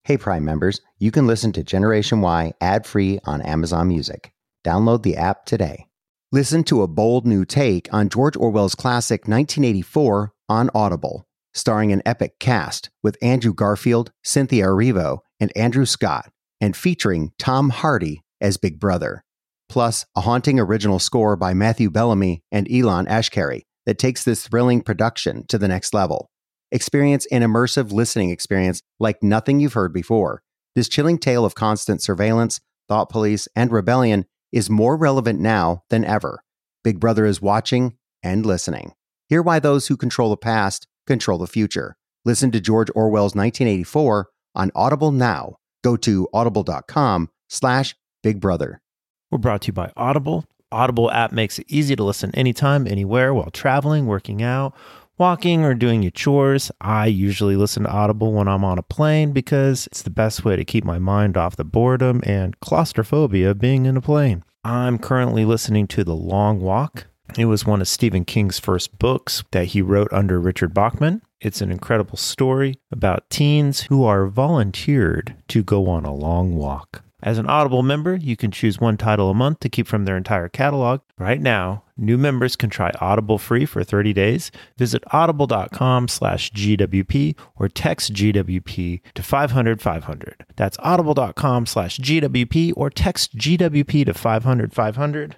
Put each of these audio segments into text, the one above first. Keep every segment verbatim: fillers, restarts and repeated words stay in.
Hey Prime members, you can listen to Generation Y ad-free on Amazon Music. Download the app today. Listen to a bold new take on George Orwell's classic nineteen eighty-four on Audible, starring an epic cast with Andrew Garfield, Cynthia Erivo, and Andrew Scott, and featuring Tom Hardy as Big Brother. Plus, a haunting original score by Matthew Bellamy and Elon Ashkari that takes this thrilling production to the next level. Experience an immersive listening experience like nothing you've heard before. This chilling tale of constant surveillance, thought police, and rebellion is more relevant now than ever. Big Brother is watching and listening. Hear why those who control the past control the future. Listen to George Orwell's nineteen eighty-four on Audible now. Go to audible.com slash Big Brother. We're brought to you by Audible. Audible app makes it easy to listen anytime, anywhere, while traveling, working out, walking, or doing your chores. I usually listen to Audible when I'm on a plane because it's the best way to keep my mind off the boredom and claustrophobia of being in a plane. I'm currently listening to The Long Walk. It was one of Stephen King's first books that he wrote under Richard Bachman. It's an incredible story about teens who are volunteered to go on a long walk. As an Audible member, you can choose one title a month to keep from their entire catalog. Right now, new members can try Audible free for thirty days. Visit audible.com slash GWP or text G W P to five hundred five hundred. That's audible.com slash GWP or text G W P to five hundred five hundred.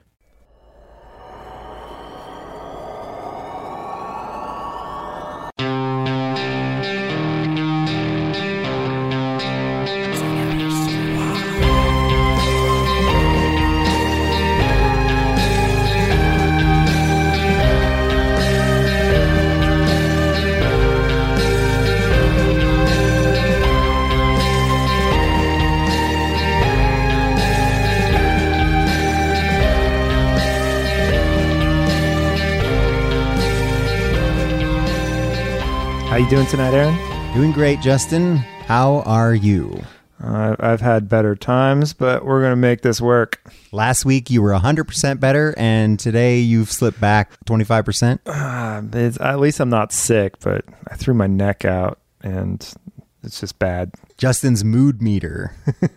How you doing tonight, Aaron? Doing great, Justin. How are you? Uh, I've had better times, but we're going to make this work. Last week you were one hundred percent better, and today you've slipped back twenty-five percent. Uh, it's, at least I'm not sick, but I threw my neck out, and it's just bad. Justin's mood meter.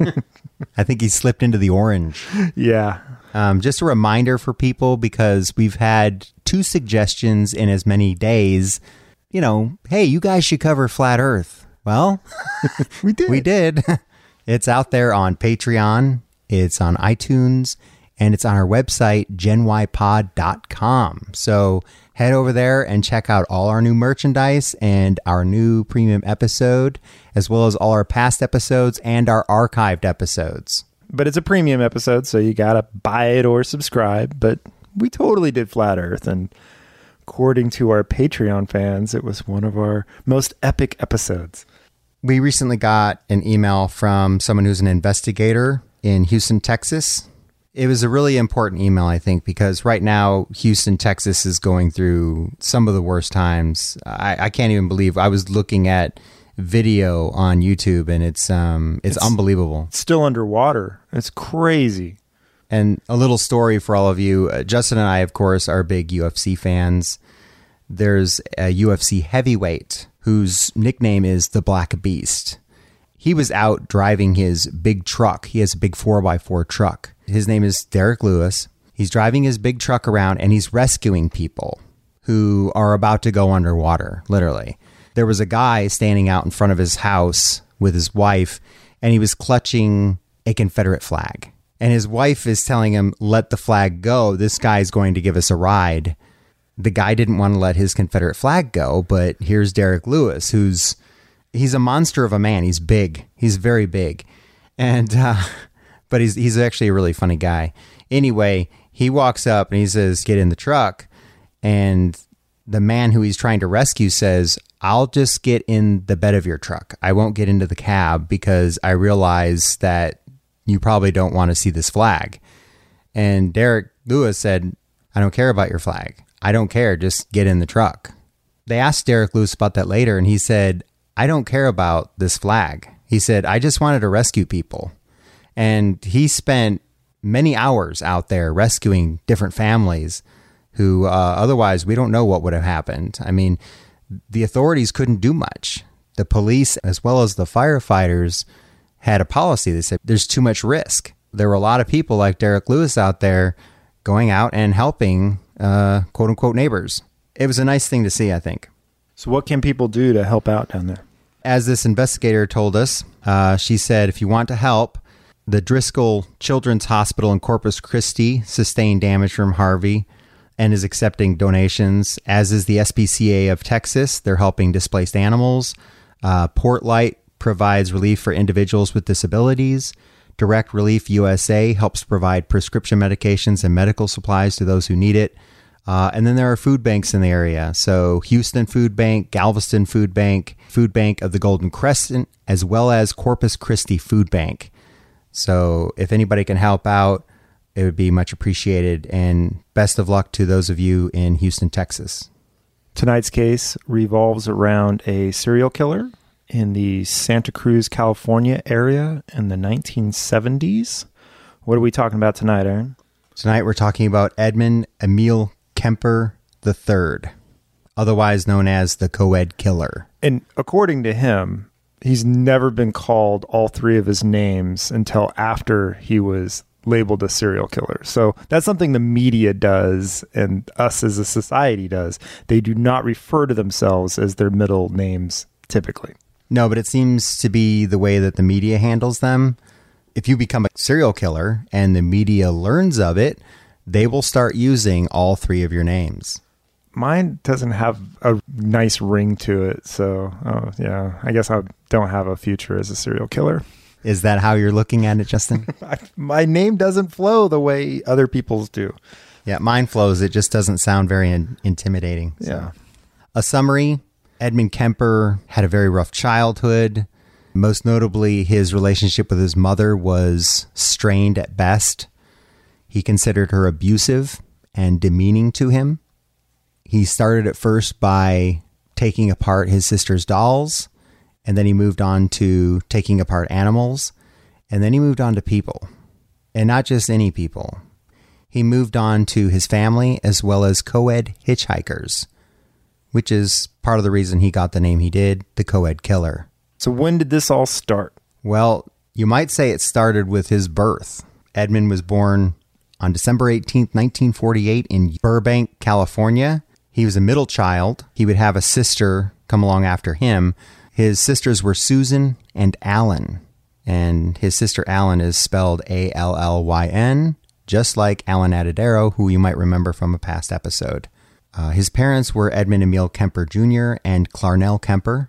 I think he slipped into the orange. Yeah. Um, just a reminder for people, because we've had two suggestions in as many days. You know, hey, you guys should cover Flat Earth. Well, we did. We did. It's out there on Patreon. It's on iTunes, and it's on our website, gen y pod dot com. So head over there and check out all our new merchandise and our new premium episode, as well as all our past episodes and our archived episodes. But it's a premium episode, so you got to buy it or subscribe. But we totally did Flat Earth, and according to our Patreon fans, it was one of our most epic episodes. We recently got an email from someone who's an investigator in Houston, Texas. It was a really important email, I think, because right now Houston, Texas is going through some of the worst times. I, I can't even believe I was looking at video on YouTube, and it's um it's, it's unbelievable. It's still underwater. It's crazy. And a little story for all of you. Uh, Justin and I, of course, are big U F C fans. There's a U F C heavyweight whose nickname is the Black Beast. He was out driving his big truck. He has a big four by four truck. His name is Derek Lewis. He's driving his big truck around, and he's rescuing people who are about to go underwater, literally. There was a guy standing out in front of his house with his wife, and he was clutching a Confederate flag. And his wife is telling him, let the flag go. This guy's going to give us a ride. The guy didn't want to let his Confederate flag go, but here's Derek Lewis, who's, he's a monster of a man. He's big. He's very big. And, uh, but he's, he's actually a really funny guy. Anyway, he walks up and he says, get in the truck. And the man who he's trying to rescue says, I'll just get in the bed of your truck. I won't get into the cab because I realize that you probably don't want to see this flag. And Derek Lewis said, I don't care about your flag. I don't care. Just get in the truck. They asked Derek Lewis about that later, and he said, I don't care about this flag. He said, I just wanted to rescue people. And he spent many hours out there rescuing different families who uh, otherwise we don't know what would have happened. I mean, the authorities couldn't do much. The police, as well as the firefighters, had a policy. They said there's too much risk. There were a lot of people like Derek Lewis out there going out and helping uh, quote unquote neighbors. It was a nice thing to see, I think. So what can people do to help out down there? As this investigator told us, uh, she said, if you want to help, the Driscoll Children's Hospital in Corpus Christi sustained damage from Harvey and is accepting donations, as is the S P C A of Texas. They're helping displaced animals. Uh, Portlight provides relief for individuals with disabilities. Direct Relief U S A helps provide prescription medications and medical supplies to those who need it. Uh, and then there are food banks in the area. So Houston Food Bank, Galveston Food Bank, Food Bank of the Golden Crescent, as well as Corpus Christi Food Bank. So if anybody can help out, it would be much appreciated. And best of luck to those of you in Houston, Texas. Tonight's case revolves around a serial killer in the Santa Cruz, California area in the nineteen seventies. What are we talking about tonight, Aaron? Tonight we're talking about Edmund Emil Kemper the third, otherwise known as the co-ed killer. And according to him, he's never been called all three of his names until after he was labeled a serial killer. So that's something the media does and us as a society does. They do not refer to themselves as their middle names typically. No, but it seems to be the way that the media handles them. If you become a serial killer and the media learns of it, they will start using all three of your names. Mine doesn't have a nice ring to it. So, oh, yeah, I guess I don't have a future as a serial killer. Is that how you're looking at it, Justin? My name doesn't flow the way other people's do. Yeah, mine flows. It just doesn't sound very in- intimidating. So. Yeah. A summary, Edmund Kemper had a very rough childhood. Most notably, his relationship with his mother was strained at best. He considered her abusive and demeaning to him. He started at first by taking apart his sister's dolls, and then he moved on to taking apart animals, and then he moved on to people. And not just any people. He moved on to his family as well as co-ed hitchhikers, which is part of the reason he got the name he did, the co-ed killer. So when did this all start? Well, you might say it started with his birth. Edmund was born on December eighteenth, nineteen forty-eight in Burbank, California. He was a middle child. He would have a sister come along after him. His sisters were Susan and Allen. And his sister Allen is spelled A L L Y N, just like Alan Adadero, who you might remember from a past episode. Uh, his parents were Edmund Emil Kemper Junior and Clarnell Kemper.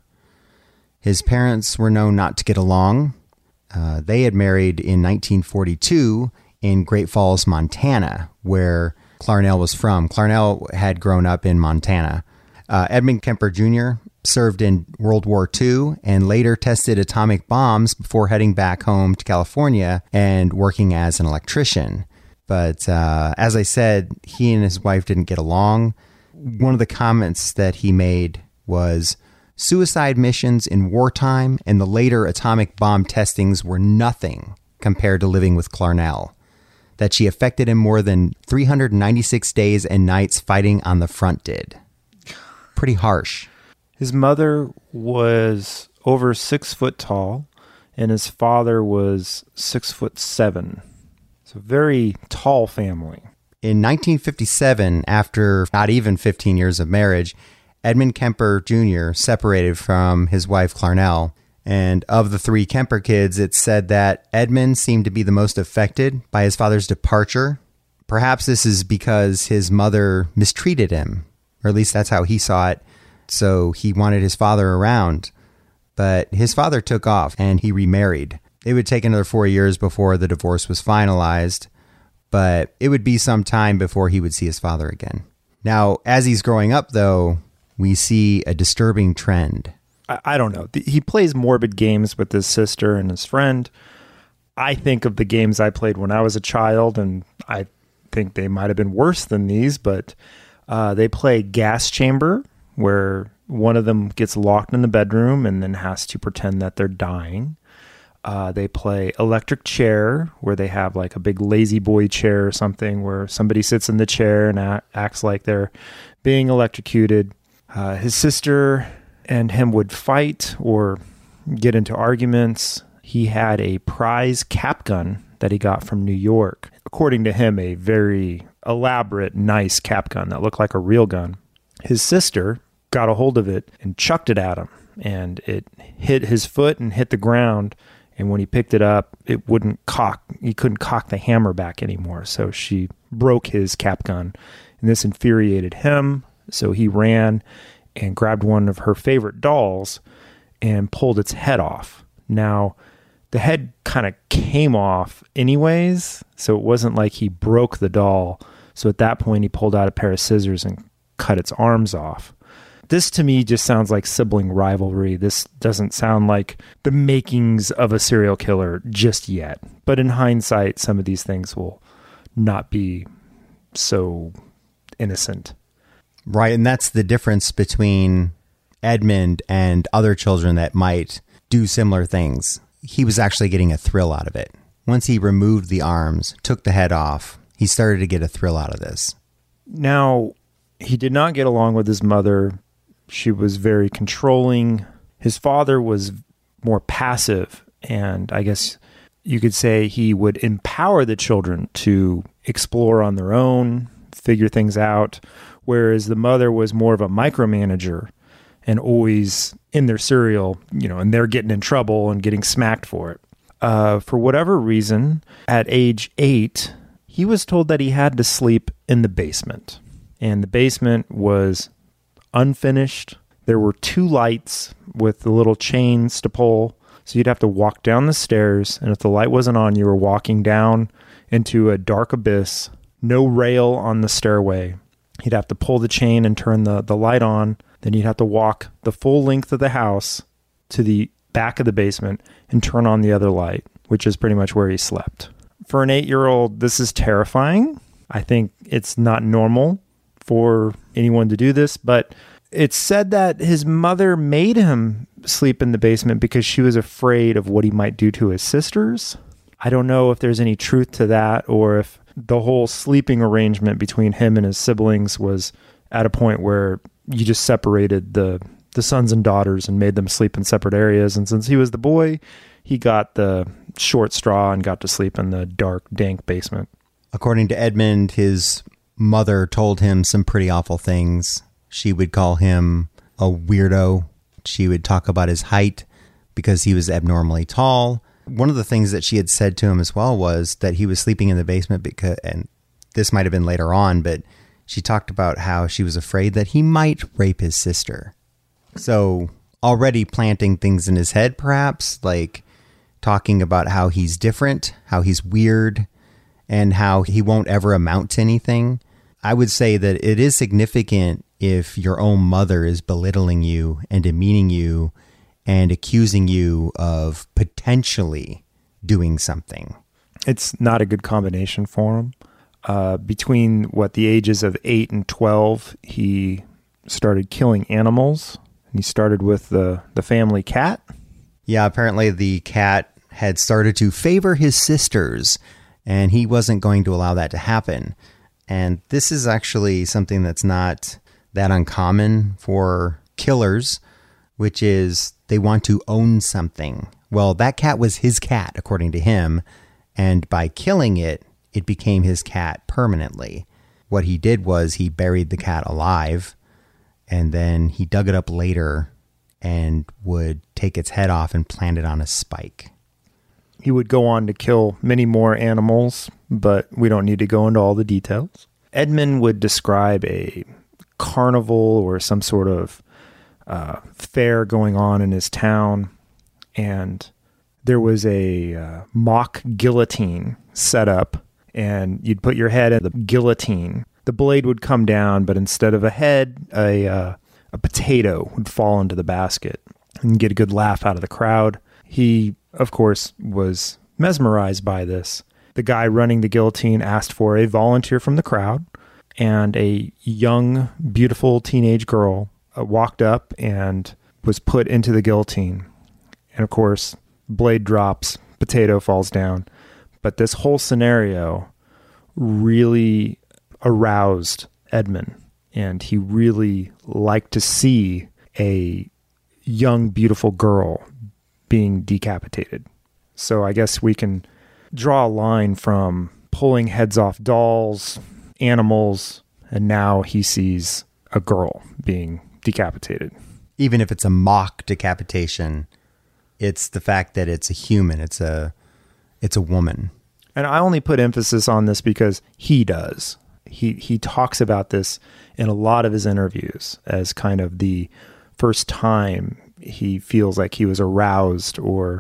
His parents were known not to get along. Uh, they had married in nineteen forty-two in Great Falls, Montana, where Clarnell was from. Clarnell had grown up in Montana. Uh, Edmund Kemper Junior served in World War Two and later tested atomic bombs before heading back home to California and working as an electrician. But uh, as I said, he and his wife didn't get along. One of the comments that he made was, suicide missions in wartime and the later atomic bomb testings were nothing compared to living with Clarnell. That she affected him more than three hundred ninety-six days and nights fighting on the front did. Pretty harsh. His mother was over six foot tall, and his father was six foot seven. So very tall family. In nineteen fifty-seven, after not even fifteen years of marriage, Edmund Kemper Junior separated from his wife Clarnell. And of the three Kemper kids, it's said that Edmund seemed to be the most affected by his father's departure. Perhaps this is because his mother mistreated him, or at least that's how he saw it. So he wanted his father around. But his father took off and he remarried. It would take another four years before the divorce was finalized, but it would be some time before he would see his father again. Now, as he's growing up, though, we see a disturbing trend. I, I don't know. He plays morbid games with his sister and his friend. I think of the games I played when I was a child, and I think they might have been worse than these, but uh, they play Gas Chamber, where one of them gets locked in the bedroom and then has to pretend that they're dying. Uh, they play Electric Chair, where they have like a big lazy boy chair or something where somebody sits in the chair and a- acts like they're being electrocuted. Uh, his sister and him would fight or get into arguments, he had a prize cap gun that he got from New York. According to him, a very elaborate, nice cap gun that looked like a real gun. His sister got a hold of it and chucked it at him, and it hit his foot and hit the ground. And when he picked it up, it wouldn't cock. He couldn't cock the hammer back anymore. So she broke his cap gun, and this infuriated him. So he ran and grabbed one of her favorite dolls and pulled its head off. Now, the head kind of came off anyways, so it wasn't like he broke the doll. So at that point, he pulled out a pair of scissors and cut its arms off. This to me just sounds like sibling rivalry. This doesn't sound like the makings of a serial killer just yet. But in hindsight, some of these things will not be so innocent. Right, and that's the difference between Edmund and other children that might do similar things. He was actually getting a thrill out of it. Once he removed the arms, took the head off, he started to get a thrill out of this. Now, he did not get along with his mother. She was very controlling. His father was more passive, and I guess you could say he would empower the children to explore on their own, figure things out, whereas the mother was more of a micromanager and always in their cereal, you know, and they're getting in trouble and getting smacked for it. Uh, for whatever reason, at age eight, he was told that he had to sleep in the basement, and the basement was unfinished. There were two lights with the little chains to pull. So you'd have to walk down the stairs, and if the light wasn't on, you were walking down into a dark abyss. No rail on the stairway. You'd have to pull the chain and turn the, the light on. Then you'd have to walk the full length of the house to the back of the basement and turn on the other light, which is pretty much where he slept. For an eight-year-old, this is terrifying. I think it's not normal for anyone to do this, but it's said that his mother made him sleep in the basement because she was afraid of what he might do to his sisters. I don't know if there's any truth to that, or if the whole sleeping arrangement between him and his siblings was at a point where you just separated the the sons and daughters and made them sleep in separate areas. And since he was the boy, he got the short straw and got to sleep in the dark, dank basement. According to Edmund, his mother told him some pretty awful things. She would call him a weirdo. She would talk about his height because he was abnormally tall. One of the things that she had said to him as well was that he was sleeping in the basement because, and this might have been later on, but she talked about how she was afraid that he might rape his sister. So already planting things in his head, perhaps, like talking about how he's different, how he's weird, and how he won't ever amount to anything. I would say that it is significant if your own mother is belittling you and demeaning you and accusing you of potentially doing something. It's not a good combination for him. Uh, between what the ages of eight and twelve, he started killing animals. And he started with the, the family cat. Yeah, apparently the cat had started to favor his sisters, and he wasn't going to allow that to happen. And this is actually something that's not that uncommon for killers, which is they want to own something. Well, that cat was his cat, according to him, and by killing it, it became his cat permanently. What he did was he buried the cat alive, and then he dug it up later and would take its head off and plant it on a spike. He would go on to kill many more animals, but we don't need to go into all the details. Edmund would describe a carnival or some sort of uh, fair going on in his town, and there was a uh, mock guillotine set up, and you'd put your head in the guillotine. The blade would come down, but instead of a head, a uh, a potato would fall into the basket and get a good laugh out of the crowd. He, of course, was mesmerized by this. The guy running the guillotine asked for a volunteer from the crowd, and a young, beautiful teenage girl uh, walked up and was put into the guillotine. And of course, blade drops, potato falls down. But this whole scenario really aroused Edmund, and he really liked to see a young, beautiful girl being decapitated. So I guess we can draw a line from pulling heads off dolls, animals, and now he sees a girl being decapitated. Even if it's a mock decapitation, it's the fact that it's a human. It's a, it's a woman. And I only put emphasis on this because he does. He he talks about this in a lot of his interviews as kind of the first time he feels like he was aroused or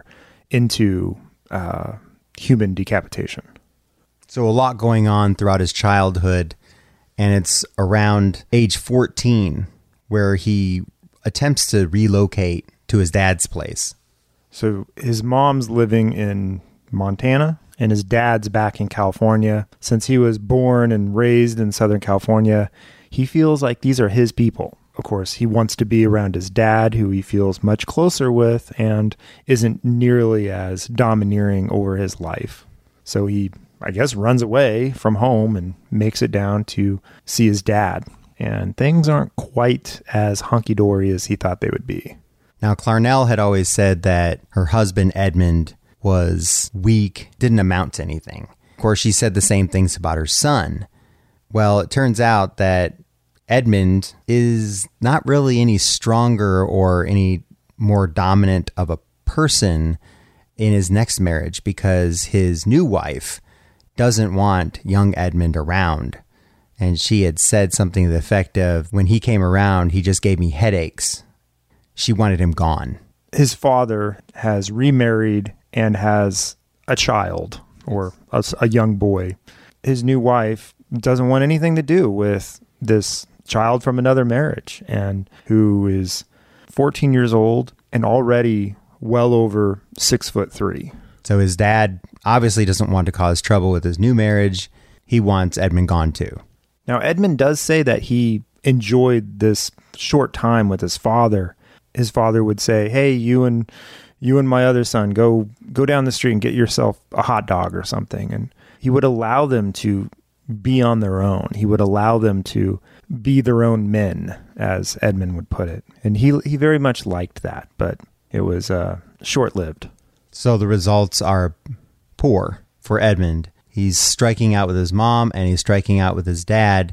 into uh, human decapitation. So a lot going on throughout his childhood, and it's around age fourteen where he attempts to relocate to his dad's place. So his mom's living in Montana, and his dad's back in California. Since he was born and raised in Southern California, he feels like these are his people. Of course, he wants to be around his dad, who he feels much closer with and isn't nearly as domineering over his life. So he, I guess, runs away from home and makes it down to see his dad. And things aren't quite as hunky-dory as he thought they would be. Now, Clarnell had always said that her husband, Edmund, was weak, didn't amount to anything. Of course, she said the same things about her son. Well, it turns out that Edmund is not really any stronger or any more dominant of a person in his next marriage because his new wife doesn't want young Edmund around. And she had said something to the effect of, when he came around, he just gave me headaches. She wanted him gone. His father has remarried and has a child or a, a young boy. His new wife doesn't want anything to do with this child from another marriage, and who is fourteen years old and already well over six foot three. So his dad obviously doesn't want to cause trouble with his new marriage. He wants Edmund gone too. Now, Edmund does say that he enjoyed this short time with his father. His father would say, hey, you and you and my other son, go go down the street and get yourself a hot dog or something. And he would allow them to be on their own. He would allow them to be their own men, as Edmund would put it. And he he very much liked that, but it was uh, short-lived. So the results are poor for Edmund. He's striking out with his mom and he's striking out with his dad.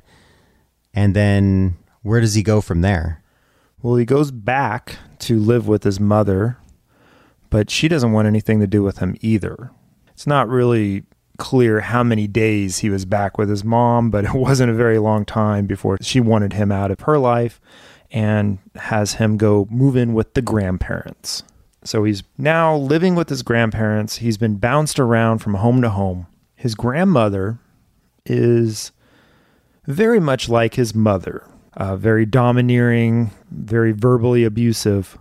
And then where does he go from there? Well, he goes back to live with his mother, but she doesn't want anything to do with him either. It's not really clear how many days he was back with his mom, but it wasn't a very long time before she wanted him out of her life and has him go move in with the grandparents. So he's now living with his grandparents. He's been bounced around from home to home. His grandmother is very much like his mother, uh, very domineering, very verbally abusive,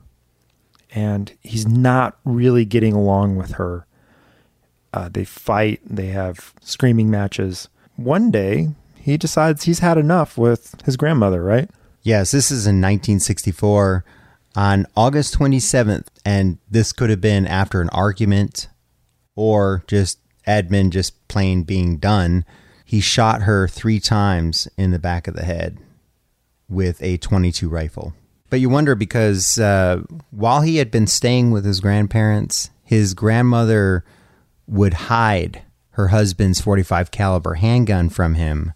and he's not really getting along with her. Uh, they fight, they have screaming matches. One day, he decides he's had enough with his grandmother, right? Yes, this is in nineteen sixty-four on August twenty-seventh, and this could have been after an argument or just Edmund just plain being done. He shot her three times in the back of the head with a twenty-two rifle. But you wonder because uh, while he had been staying with his grandparents, his grandmother would hide her husband's forty-five caliber handgun from him.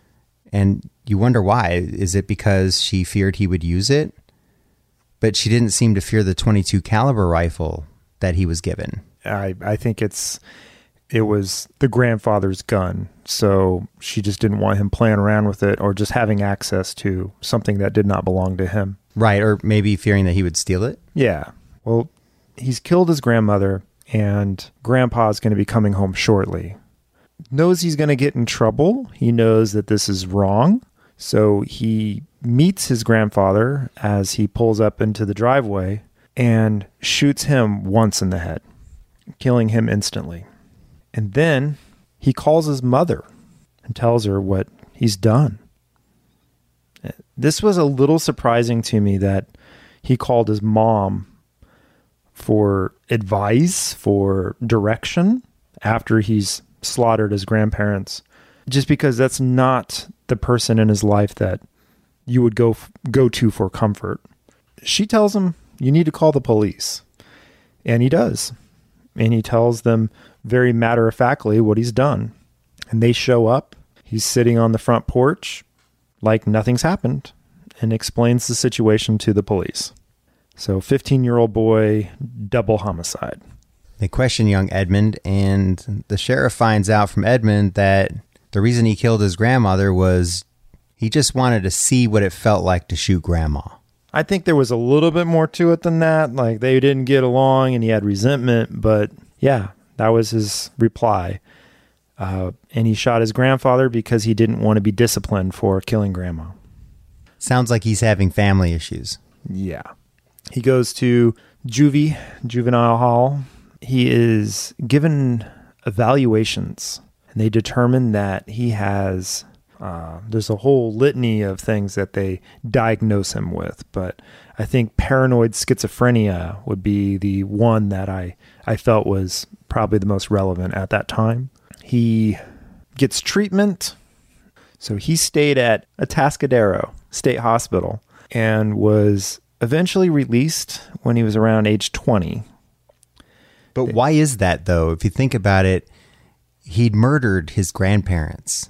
And you wonder why. Is it because she feared he would use it? But she didn't seem to fear the twenty-two caliber rifle that he was given. I, I think it's it was the grandfather's gun. So she just didn't want him playing around with it or just having access to something that did not belong to him. Right, or maybe fearing that he would steal it? Yeah. Well, he's killed his grandmother, and Grandpa's going to be coming home shortly. Knows he's going to get in trouble. He knows that this is wrong. So he meets his grandfather as he pulls up into the driveway and shoots him once in the head, killing him instantly. And then he calls his mother and tells her what he's done. This was a little surprising to me that he called his mom for advice, for direction after he's slaughtered his grandparents, just because that's not the person in his life that you would go go to for comfort. She tells him, you need to call the police. And he does. and he tells them very matter-of-factly what he's done. And they show up. He's sitting on the front porch like nothing's happened and explains the situation to the police. So fifteen-year-old boy, double homicide. They question young Edmund, and the sheriff finds out from Edmund that the reason he killed his grandmother was he just wanted to see what it felt like to shoot grandma. I think there was a little bit more to it than that. Like, they didn't get along and he had resentment, but yeah, that was his reply. Uh, and he shot his grandfather because he didn't want to be disciplined for killing grandma. Sounds like he's having family issues. Yeah. He goes to juvie, juvenile hall. He is given evaluations, and they determine that he has, uh, there's a whole litany of things that they diagnose him with, but I think paranoid schizophrenia would be the one that I, I felt was probably the most relevant at that time. He gets treatment. So he stayed at Atascadero State Hospital and was eventually released when he was around age twenty. But why is that, though? If you think about it, he'd murdered his grandparents,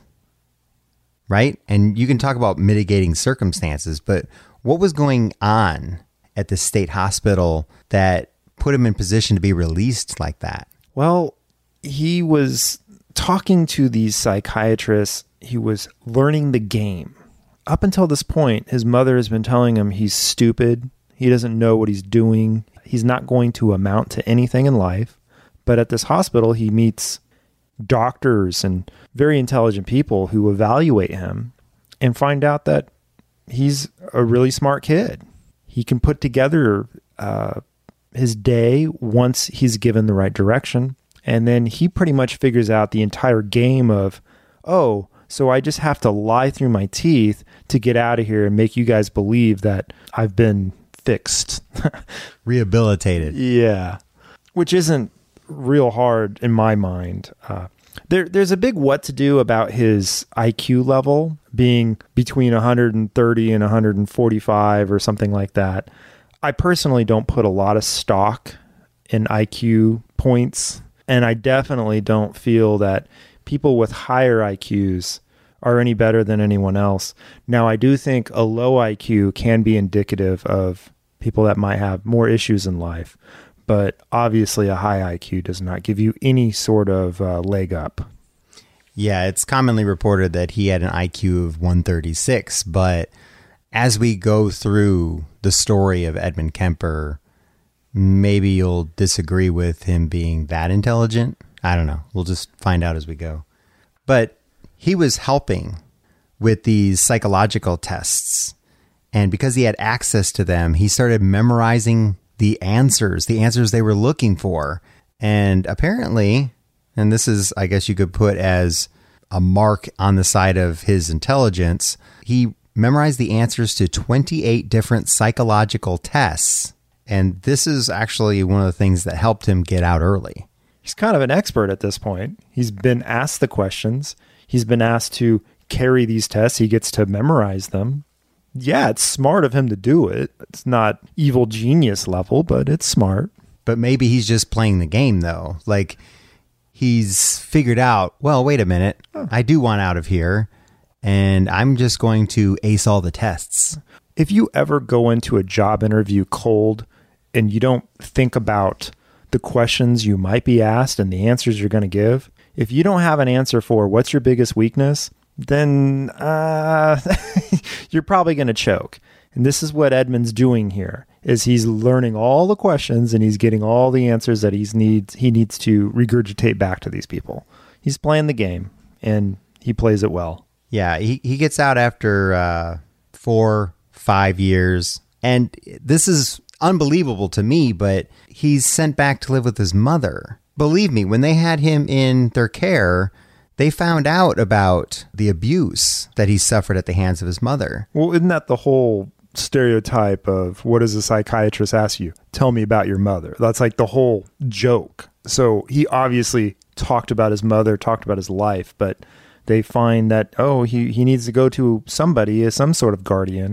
right? And you can talk about mitigating circumstances, but what was going on at the state hospital that put him in position to be released like that? Well, he was talking to these psychiatrists. He was learning the game. Up until this point, his mother has been telling him he's stupid. He doesn't know what he's doing. He's not going to amount to anything in life. But at this hospital, he meets doctors and very intelligent people who evaluate him and find out that he's a really smart kid. He can put together uh, his day once he's given the right direction. And then he pretty much figures out the entire game of, oh, so I just have to lie through my teeth to get out of here and make you guys believe that I've been fixed. Rehabilitated. Yeah. Which isn't real hard in my mind. Uh, there, there's a big what to do about his I Q level being between one hundred thirty and one hundred forty-five or something like that. I personally don't put a lot of stock in I Q points, and I definitely don't feel that people with higher I Qs are any better than anyone else. Now, I do think a low I Q can be indicative of people that might have more issues in life, but obviously a high I Q does not give you any sort of uh, leg up. Yeah, it's commonly reported that he had an I Q of one thirty-six, but as we go through the story of Edmund Kemper, maybe you'll disagree with him being that intelligent. I don't know. We'll just find out as we go. But he was helping with these psychological tests. And because he had access to them, he started memorizing the answers, the answers they were looking for. And apparently, and this is, I guess you could put as a mark on the side of his intelligence, he memorized the answers to twenty-eight different psychological tests. And this is actually one of the things that helped him get out early. He's kind of an expert at this point. He's been asked the questions. He's been asked to carry these tests. He gets to memorize them. Yeah, it's smart of him to do it. It's not evil genius level, but it's smart. But maybe he's just playing the game, though. Like, he's figured out, well, wait a minute. Oh. I do want out of here, and I'm just going to ace all the tests. If you ever go into a job interview cold and you don't think about the questions you might be asked and the answers you're going to give, if you don't have an answer for what's your biggest weakness, then uh, you're probably going to choke. And this is what Edmund's doing here, is he's learning all the questions and he's getting all the answers that he's needs, he needs to regurgitate back to these people. He's playing the game, and he plays it well. Yeah, he, he gets out after uh, four, five years. And this is unbelievable to me, but he's sent back to live with his mother. Believe me, when they had him in their care, they found out about the abuse that he suffered at the hands of his mother. Well, isn't that the whole stereotype of what does a psychiatrist ask you? Tell me about your mother. That's like the whole joke. So he obviously talked about his mother, talked about his life, but they find that, oh, he, he needs to go to somebody as some sort of guardian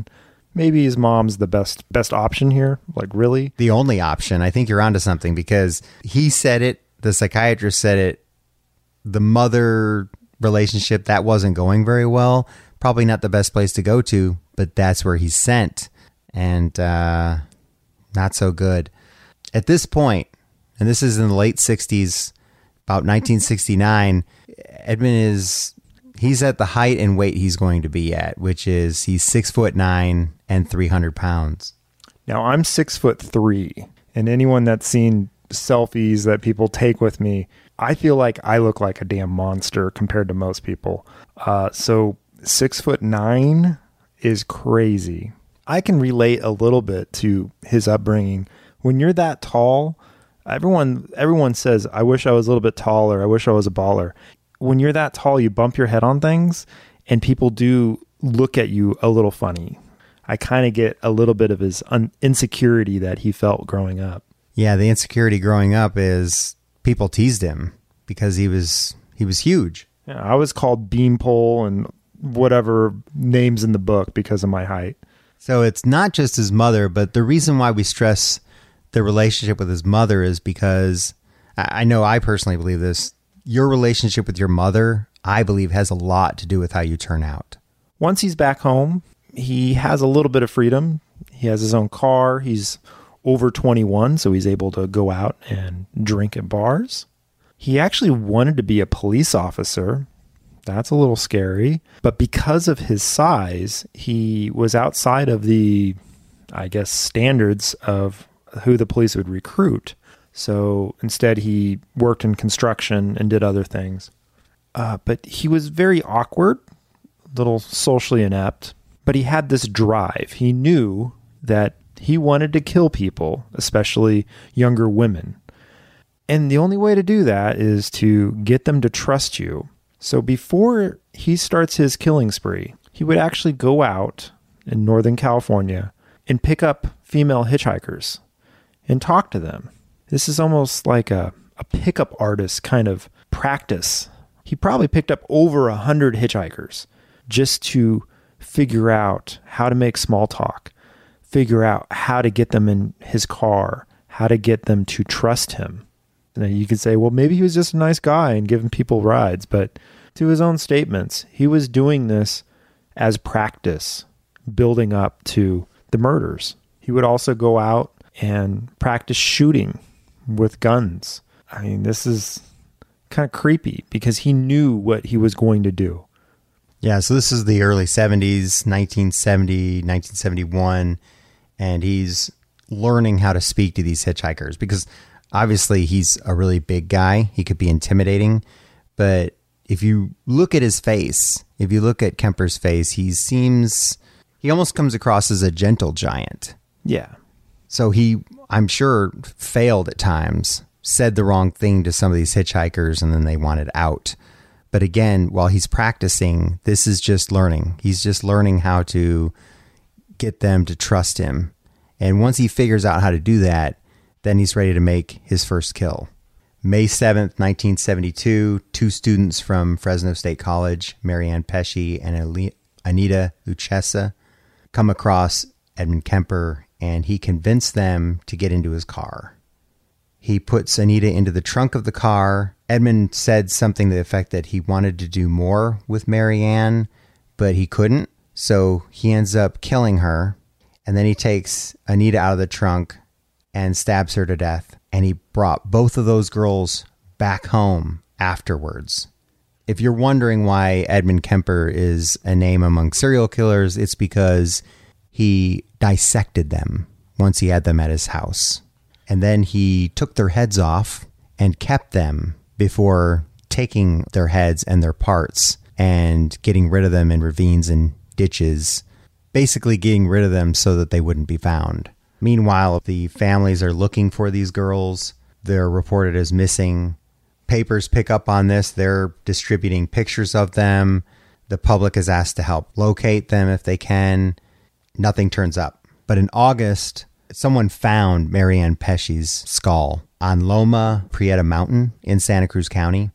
maybe his mom's the best best option here. Like, really? The only option. I think you're onto something because he said it, the psychiatrist said it, the mother relationship, that wasn't going very well. Probably not the best place to go to, but that's where he's sent. And uh, not so good. At this point, and this is in the late sixties, about nineteen sixty-nine, Edmund is, he's at the height and weight he's going to be at, which is he's six foot nine and three hundred pounds. Now, I'm six foot three, and anyone that's seen selfies that people take with me, I feel like I look like a damn monster compared to most people. Uh, so six foot nine is crazy. I can relate a little bit to his upbringing. When you're that tall, everyone everyone says, I wish I was a little bit taller. I wish I was a baller. When you're that tall, you bump your head on things and people do look at you a little funny. I kind of get a little bit of his un- insecurity that he felt growing up. Yeah, the insecurity growing up is people teased him because he was he was huge. Yeah, I was called beanpole and whatever names in the book because of my height. So it's not just his mother, but the reason why we stress the relationship with his mother is because I know I personally believe this. Your relationship with your mother, I believe, has a lot to do with how you turn out. Once he's back home, he has a little bit of freedom. He has his own car. He's over twenty-one, so he's able to go out and drink at bars. He actually wanted to be a police officer. That's a little scary. But because of his size, he was outside of the, I guess, standards of who the police would recruit. So instead, he worked in construction and did other things. Uh, but he was very awkward, a little socially inept. But he had this drive. He knew that he wanted to kill people, especially younger women. And the only way to do that is to get them to trust you. So before he starts his killing spree, he would actually go out in Northern California and pick up female hitchhikers and talk to them. This is almost like a, a pickup artist kind of practice. He probably picked up over a hundred hitchhikers just to figure out how to make small talk, figure out how to get them in his car, how to get them to trust him. And then you could say, well, maybe he was just a nice guy and giving people rides. But to his own statements, he was doing this as practice, building up to the murders. He would also go out and practice shooting with guns. I mean, this is kind of creepy because he knew what he was going to do. Yeah, so this is the early seventies, nineteen seventy, nineteen seventy-one, and he's learning how to speak to these hitchhikers because obviously he's a really big guy. He could be intimidating, but if you look at his face, if you look at Kemper's face, he seems, he almost comes across as a gentle giant. Yeah. So he, I'm sure, failed at times, said the wrong thing to some of these hitchhikers, and then they wanted out. But again, while he's practicing, this is just learning. He's just learning how to get them to trust him. And once he figures out how to do that, then he's ready to make his first kill. May seventh, nineteen seventy-two, two students from Fresno State College, Marianne Pesce and Anita Lucchesa, come across Edmund Kemper, and he convinced them to get into his car. He puts Anita into the trunk of the car. Edmund said something to the effect that he wanted to do more with Marianne, but he couldn't. So he ends up killing her. And then he takes Anita out of the trunk and stabs her to death. And he brought both of those girls back home afterwards. If you're wondering why Edmund Kemper is a name among serial killers, it's because he dissected them once he had them at his house. And then he took their heads off and kept them before taking their heads and their parts and getting rid of them in ravines and ditches, basically getting rid of them so that they wouldn't be found. Meanwhile, the families are looking for these girls. They're reported as missing. Papers pick up on this. They're distributing pictures of them. The public is asked to help locate them if they can. Nothing turns up. But in August, someone found Marianne Pesce's skull on Loma Prieta Mountain in Santa Cruz County.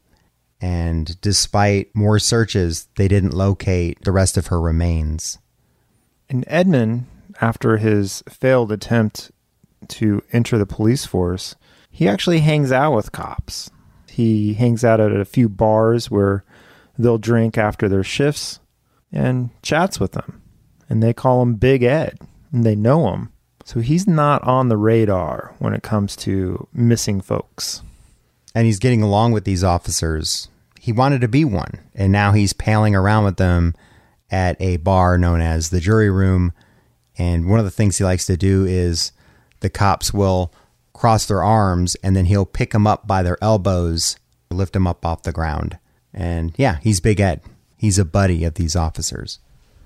And despite more searches, they didn't locate the rest of her remains. And Edmund after his failed attempt to enter the police force, he actually hangs out with cops. He hangs out at a few bars where they'll drink after their shifts and chats with them. And they call him Big Ed, and they know him. So he's not on the radar when it comes to missing folks. And he's getting along with these officers. He wanted to be one, and now he's palling around with them at a bar known as the Jury Room. And one of the things he likes to do is the cops will cross their arms, and then he'll pick them up by their elbows, lift them up off the ground. And yeah, he's Big Ed. He's a buddy of these officers.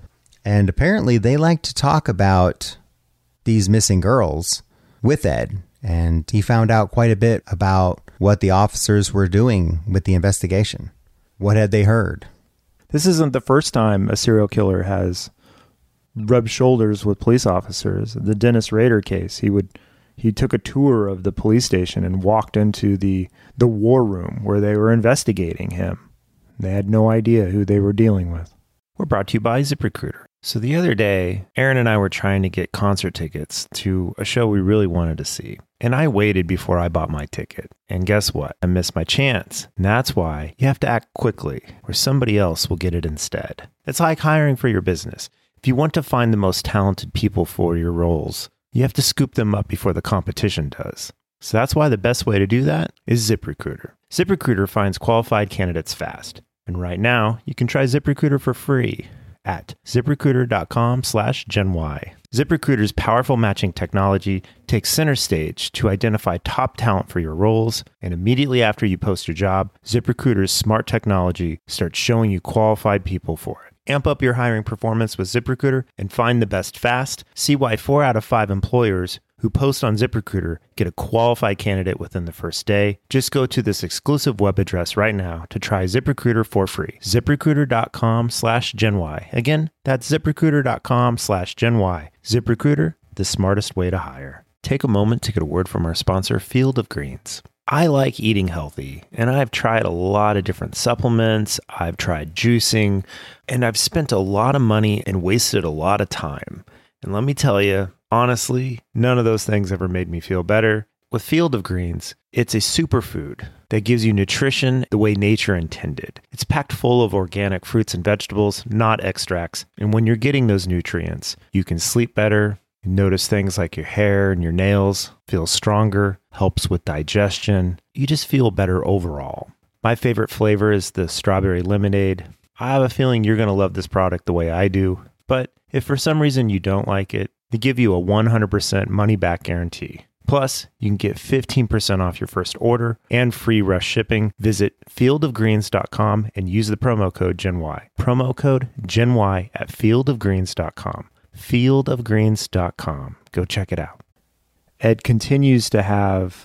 And apparently they like to talk about these missing girls with Ed. And he found out quite a bit about what the officers were doing with the investigation. What had they heard? This isn't the first time a serial killer has rubbed shoulders with police officers. The Dennis Rader case, he would he took a tour of the police station and walked into the the war room where they were investigating him. They had no idea who they were dealing with. We're brought to you by ZipRecruiter. So the other day, Aaron and I were trying to get concert tickets to a show we really wanted to see. And I waited before I bought my ticket. And guess what? I missed my chance. And that's why you have to act quickly, or somebody else will get it instead. It's like hiring for your business. If you want to find the most talented people for your roles, you have to scoop them up before the competition does. So that's why the best way to do that is ZipRecruiter. ZipRecruiter finds qualified candidates fast. And right now, you can try ZipRecruiter for free at ZipRecruiter.com slash GenY. ZipRecruiter's powerful matching technology takes center stage to identify top talent for your roles, and immediately after you post your job, ZipRecruiter's smart technology starts showing you qualified people for it. Amp up your hiring performance with ZipRecruiter and find the best fast. See why four out of five employers who post on ZipRecruiter get a qualified candidate within the first day. Just go to this exclusive web address right now to try ZipRecruiter for free. ZipRecruiter.com slash GenY. Again, that's ZipRecruiter.com slash GenY. ZipRecruiter, the smartest way to hire. Take a moment to get a word from our sponsor, Field of Greens. I like eating healthy, and I've tried a lot of different supplements. I've tried juicing, and I've spent a lot of money and wasted a lot of time. And let me tell you, honestly, none of those things ever made me feel better. With Field of Greens, it's a superfood that gives you nutrition the way nature intended. It's packed full of organic fruits and vegetables, not extracts. And when you're getting those nutrients, you can sleep better. You notice things like your hair and your nails feel stronger, helps with digestion. You just feel better overall. My favorite flavor is the strawberry lemonade. I have a feeling you're going to love this product the way I do. But if for some reason you don't like it, they give you a one hundred percent money-back guarantee. Plus, you can get fifteen percent off your first order and free rush shipping. Visit field of greens dot com and use the promo code GenY. Promo code GenY at field of greens dot com. field of greens dot com. Go check it out. Ed continues to have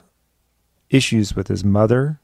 issues with his mother,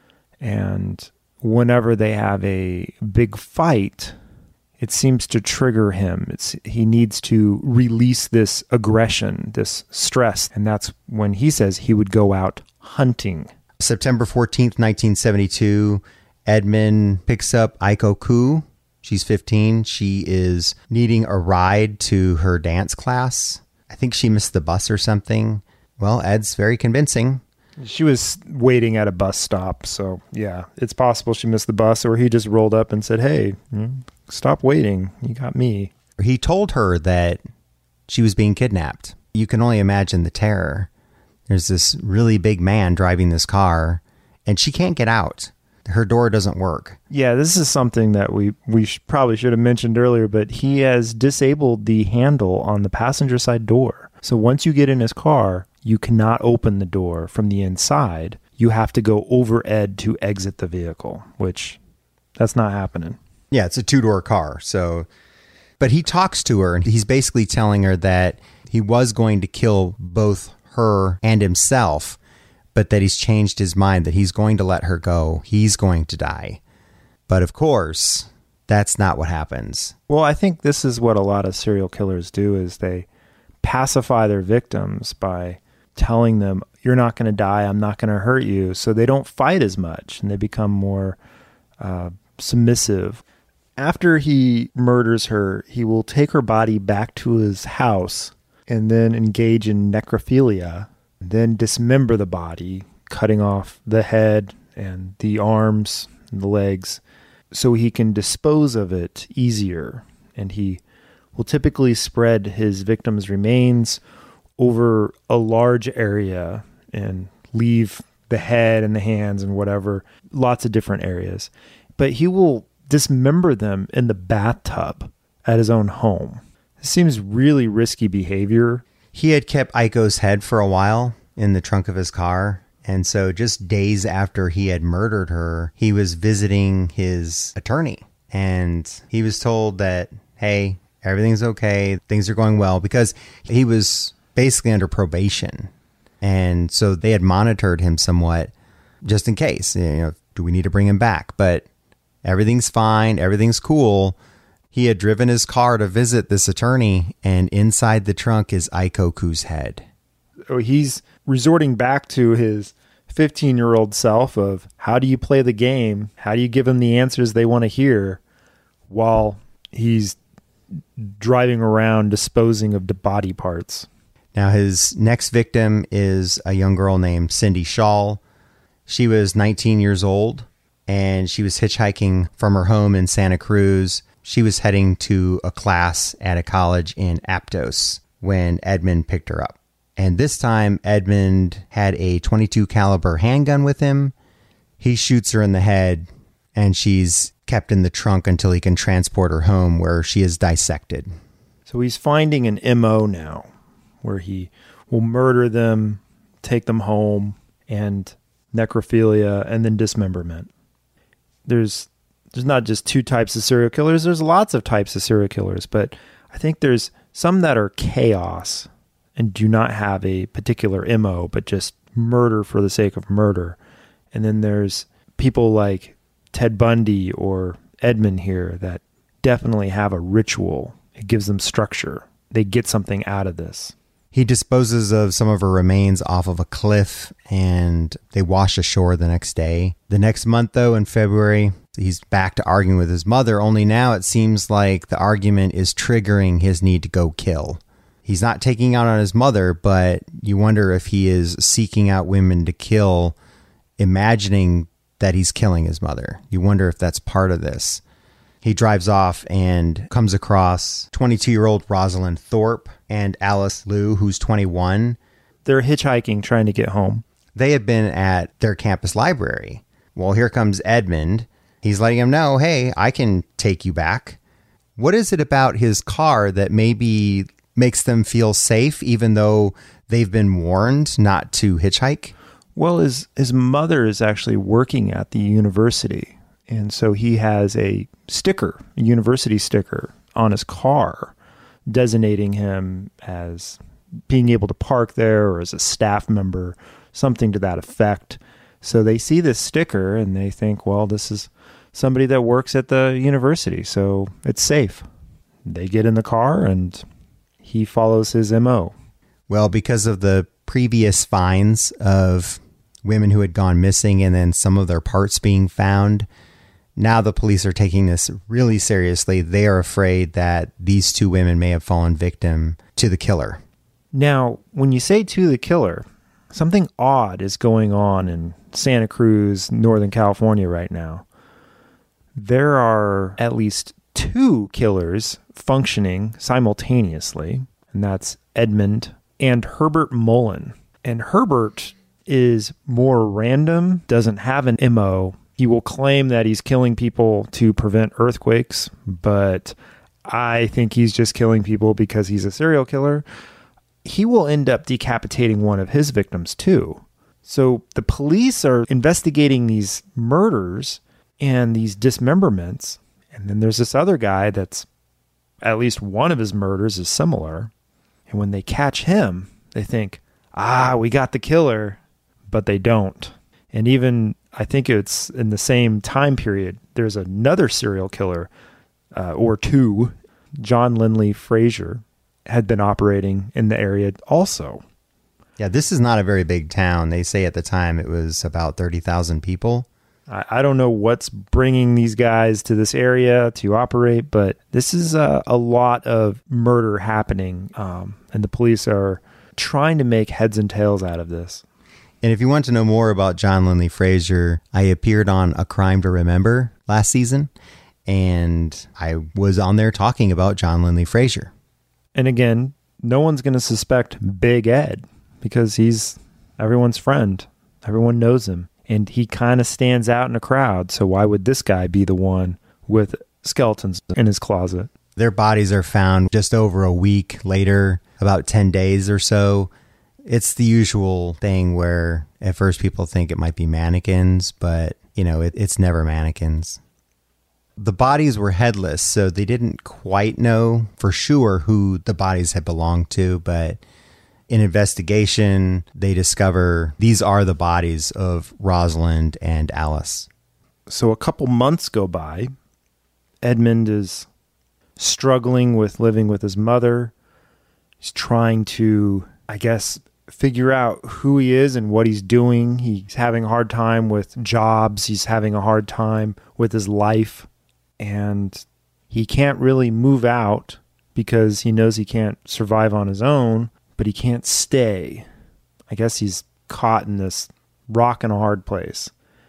and whenever they have a big fight, it seems to trigger him. It's he needs to release this aggression, this stress, and that's when he says he would go out hunting. September fourteenth, nineteen seventy-two, Edmund picks up Aiko Koo. She's fifteen. She is needing a ride to her dance class. I think she missed the bus or something. Well, Ed's very convincing. She was waiting at a bus stop, so yeah, it's possible she missed the bus, or he just rolled up and said, hey, stop waiting. You got me. He told her that she was being kidnapped. You can only imagine the terror. There's this really big man driving this car, and she can't get out. Her door doesn't work. Yeah, this is something that we, we sh- probably should have mentioned earlier, but he has disabled the handle on the passenger side door. So once you get in his car, you cannot open the door from the inside. You have to go over Ed to exit the vehicle, which that's not happening. Yeah, it's a two-door car. So, but he talks to her, and he's basically telling her that he was going to kill both her and himself, but that he's changed his mind, that he's going to let her go. He's going to die. But of course, that's not what happens. Well, I think this is what a lot of serial killers do, is they pacify their victims by telling them, you're not going to die, I'm not going to hurt you. So they don't fight as much, and they become more uh, submissive. After he murders her, he will take her body back to his house and then engage in necrophilia, then dismember the body, cutting off the head and the arms and the legs so he can dispose of it easier. And he will typically spread his victim's remains over a large area and leave the head and the hands and whatever, lots of different areas. But he will dismember them in the bathtub at his own home. It seems really risky behavior. He had kept Aiko's head for a while in the trunk of his car. And so just days after he had murdered her, he was visiting his attorney. And he was told that, hey, everything's okay. Things are going well, because he was basically under probation. And so they had monitored him somewhat just in case, you know, do we need to bring him back? But everything's fine. Everything's cool. He had driven his car to visit this attorney, and inside the trunk is Aiko's head. Oh, he's resorting back to his fifteen-year-old self of how do you play the game? How do you give them the answers they want to hear while he's driving around disposing of the body parts? Now, his next victim is a young girl named Cindy Shaw. She was nineteen years old, and she was hitchhiking from her home in Santa Cruz. She was heading to a class at a college in Aptos when Edmund picked her up. And this time, Edmund had a twenty-two caliber handgun with him. He shoots her in the head, and she's kept in the trunk until he can transport her home, where she is dissected. So he's finding an M O now, where he will murder them, take them home, and necrophilia, and then dismemberment. There's there's not just two types of serial killers. There's lots of types of serial killers, but I think there's some that are chaos and do not have a particular M O, but just murder for the sake of murder. And then there's people like Ted Bundy or Edmund here that definitely have a ritual. It gives them structure. They get something out of this. He disposes of some of her remains off of a cliff, and they wash ashore the next day. The next month, though, in February, he's back to arguing with his mother, only now it seems like the argument is triggering his need to go kill. He's not taking out on his mother, but you wonder if he is seeking out women to kill, imagining that he's killing his mother. You wonder if that's part of this. He drives off and comes across twenty-two-year-old Rosalind Thorpe and Alice Liu, who's twenty-one. They're hitchhiking, trying to get home. They had been at their campus library. Well, here comes Edmund. He's letting him know, hey, I can take you back. What is it about his car that maybe makes them feel safe, even though they've been warned not to hitchhike? Well, his, his mother is actually working at the university. And so he has a sticker, a university sticker on his car designating him as being able to park there or as a staff member, something to that effect. So they see this sticker and they think, well, this is somebody that works at the university, so it's safe. They get in the car and he follows his M O. Well, because of the previous finds of women who had gone missing and then some of their parts being found, now the police are taking this really seriously. They are afraid that these two women may have fallen victim to the killer. Now, when you say to the killer, something odd is going on in Santa Cruz, Northern California right now. There are at least two killers functioning simultaneously, and that's Edmund and Herbert Mullen. And Herbert is more random, doesn't have an M O. He will claim that he's killing people to prevent earthquakes, but I think he's just killing people because he's a serial killer. He will end up decapitating one of his victims too. So the police are investigating these murders and these dismemberments. And then there's this other guy that's, at least one of his murders is similar. And when they catch him, they think, ah, we got the killer, but they don't. And even, I think it's in the same time period, there's another serial killer, uh, or two, John Lindley Frazier, had been operating in the area also. Yeah, this is not a very big town. They say at the time it was about thirty thousand people. I, I don't know what's bringing these guys to this area to operate, but this is a, a lot of murder happening, um, and the police are trying to make heads and tails out of this. And if you want to know more about John Linley Frazier, I appeared on A Crime to Remember last season, and I was on there talking about John Linley Frazier. And again, no one's going to suspect Big Ed because he's everyone's friend. Everyone knows him, and he kind of stands out in a crowd. So why would this guy be the one with skeletons in his closet? Their bodies are found just over a week later, about ten days or so. It's the usual thing where at first people think it might be mannequins, but, you know, it, it's never mannequins. The bodies were headless, so they didn't quite know for sure who the bodies had belonged to, but in investigation, they discover these are the bodies of Rosalind and Alice. So a couple months go by. Edmund is struggling with living with his mother. He's trying to, I guess, figure out who he is and what he's doing. He's having a hard time with jobs. He's having a hard time with his life. And he can't really move out because he knows he can't survive on his own, but he can't stay. I guess he's caught in this rock and a hard place.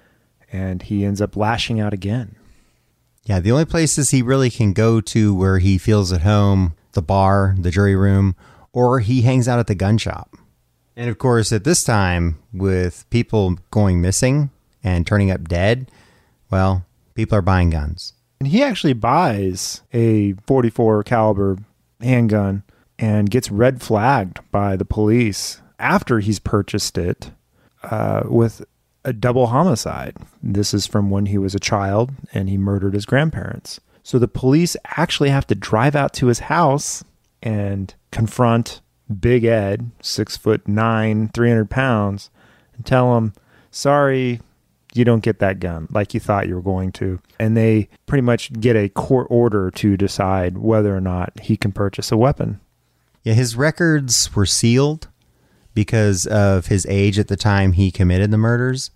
And he ends up lashing out again. Yeah, the only places he really can go to where he feels at home, the bar, the jury room, or he hangs out at the gun shop. And of course, at this time, with people going missing and turning up dead, well, people are buying guns. And he actually buys a forty-four caliber handgun and gets red flagged by the police after he's purchased it uh, with a double homicide. This is from when he was a child and he murdered his grandparents. So the police actually have to drive out to his house and confront Big Ed, six foot nine, three hundred pounds, and tell him, sorry, you don't get that gun like you thought you were going to. And they pretty much get a court order to decide whether or not he can purchase a weapon. Yeah, his records were sealed because of his age at the time he committed the murders,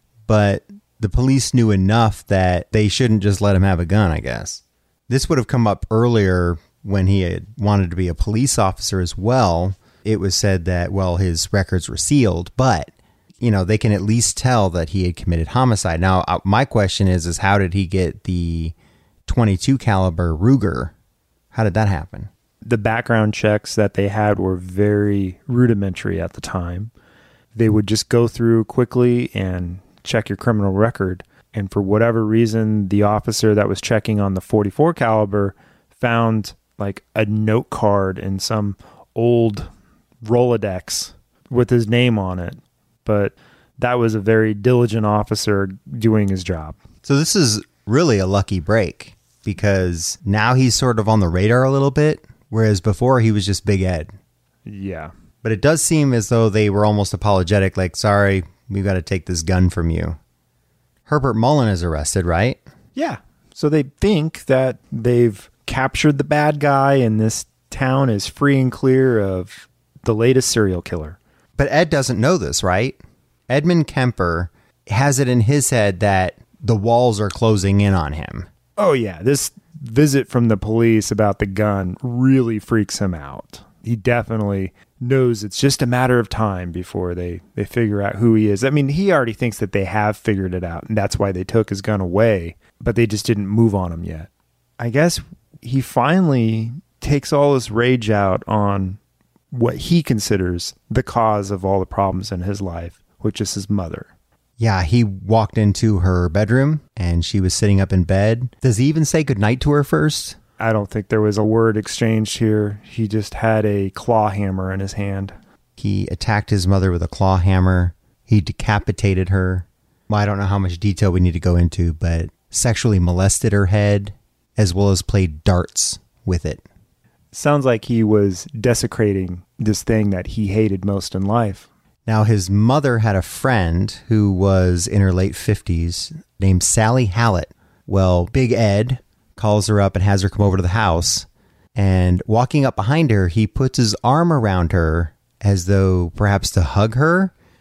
but the police knew enough that they shouldn't just let him have a gun, I guess. This would have come up earlier when he had wanted to be a police officer as well. It was said that, well, his records were sealed, but, you know, they can at least tell that he had committed homicide. Now, uh, my question is, is how did he get the twenty-two caliber Ruger? How did that happen? The background checks that they had were very rudimentary at the time. They would just go through quickly and check your criminal record. And for whatever reason, the officer that was checking on the forty-four caliber found like a note card in some old Rolodex with his name on it. But that was a very diligent officer doing his job. So this is really a lucky break because now he's sort of on the radar a little bit, whereas before he was just Big Ed. Yeah. But it does seem as though they were almost apologetic, like, sorry, we've got to take this gun from you. Herbert Mullen is arrested, right? Yeah. So they think that they've captured the bad guy and this town is free and clear of the latest serial killer. But Ed doesn't know this, right? Edmund Kemper has it in his head that the walls are closing in on him. Oh, yeah. This visit from the police about the gun really freaks him out. He definitely knows it's just a matter of time before they, they figure out who he is. I mean, he already thinks that they have figured it out, and that's why they took his gun away, but they just didn't move on him yet. I guess he finally takes all his rage out on what he considers the cause of all the problems in his life, which is his mother. Yeah, he walked into her bedroom and she was sitting up in bed. Does he even say goodnight to her first? I don't think there was a word exchanged here. He just had a claw hammer in his hand. He attacked his mother with a claw hammer. He decapitated her. Well, I don't know how much detail we need to go into, but sexually molested her head as well as played darts with it. Sounds like he was desecrating this thing that he hated most in life. Now, his mother had a friend who was in her late fifties named Sally Hallett. Well, Big Ed calls her up and has her come over to the house. And walking up behind her, he puts his arm around her as though perhaps to hug her.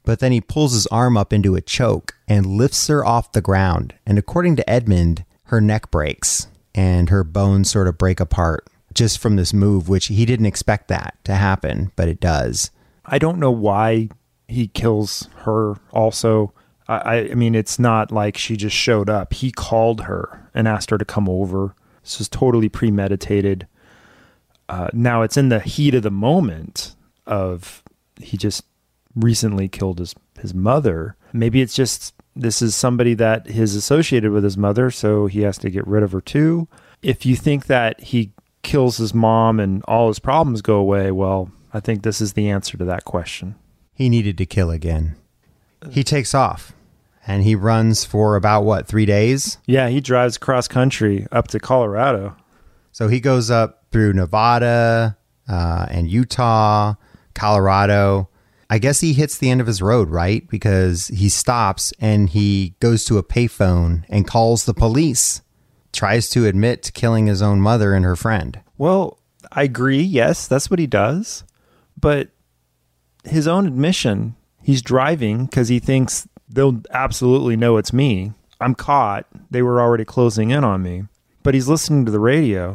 But then he pulls his arm up into a choke and lifts her off the ground. And according to Edmund, her neck breaks and her bones sort of break apart just from this move, which he didn't expect that to happen, but it does. I don't know why he kills her also. I, I mean, it's not like she just showed up. He called her and asked her to come over. This is totally premeditated. Uh, now, it's in the heat of the moment of he just recently killed his, his mother. Maybe it's just this is somebody that is associated with his mother, so he has to get rid of her too. If you think that he kills his mom and all his problems go away, well, I think this is the answer to that question. He needed to kill again. He takes off, and he runs for about, what, three days? Yeah, he drives cross country up to Colorado. So he goes up through Nevada uh, and Utah, Colorado. I guess he hits the end of his road, right? Because he stops and he goes to a payphone and calls the police, tries to admit to killing his own mother and her friend. Well, I agree. Yes, that's what he does. But his own admission, he's driving because he thinks they'll absolutely know it's me. I'm caught. They were already closing in on me. But he's listening to the radio,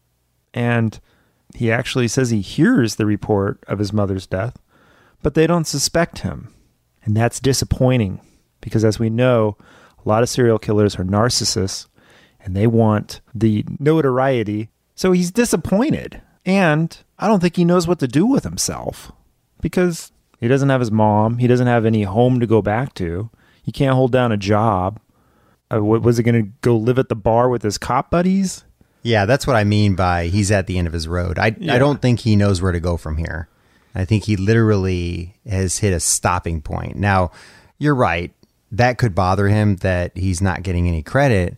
and he actually says he hears the report of his mother's death, but they don't suspect him. And that's disappointing because, as we know, a lot of serial killers are narcissists and they want the notoriety. So he's disappointed. And I don't think he knows what to do with himself because he doesn't have his mom. He doesn't have any home to go back to. He can't hold down a job. Uh, what, was he going to go live at the bar with his cop buddies? Yeah, that's what I mean by he's at the end of his road. I, Yeah. I don't think he knows where to go from here. I think he literally has hit a stopping point. Now, you're right. That could bother him that he's not getting any credit.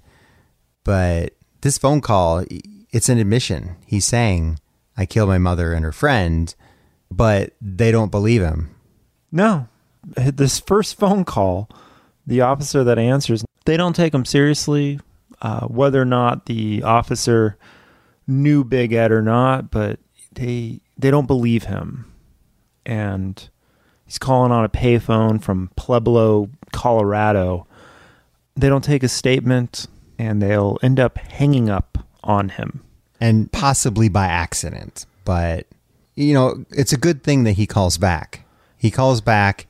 But this phone call, it's an admission. He's saying, I killed my mother and her friend, but they don't believe him. No. This first phone call, the officer that answers, they don't take him seriously, uh, whether or not the officer knew Big Ed or not, but they they don't believe him. And he's calling on a payphone from Pueblo, Colorado. They don't take his statement, and they'll end up hanging up on him. And possibly by accident. But, you know, it's a good thing that he calls back. He calls back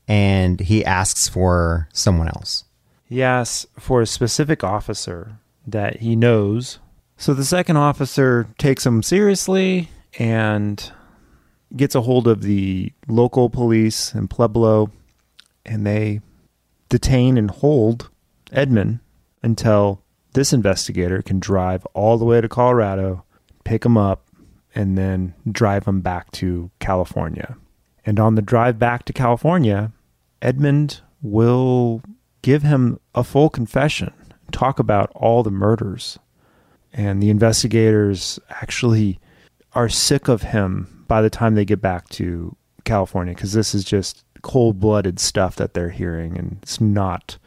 and he asks for someone else. He asks for a specific officer that he knows. So the second officer takes him seriously and gets a hold of the local police in Pueblo, and they detain and hold Edmund until this investigator can drive all the way to Colorado, pick him up, and then drive him back to California. And on the drive back to California, Edmund will give him a full confession, talk about all the murders. And the investigators actually are sick of him by the time they get back to California, because this is just cold-blooded stuff that they're hearing, and it's not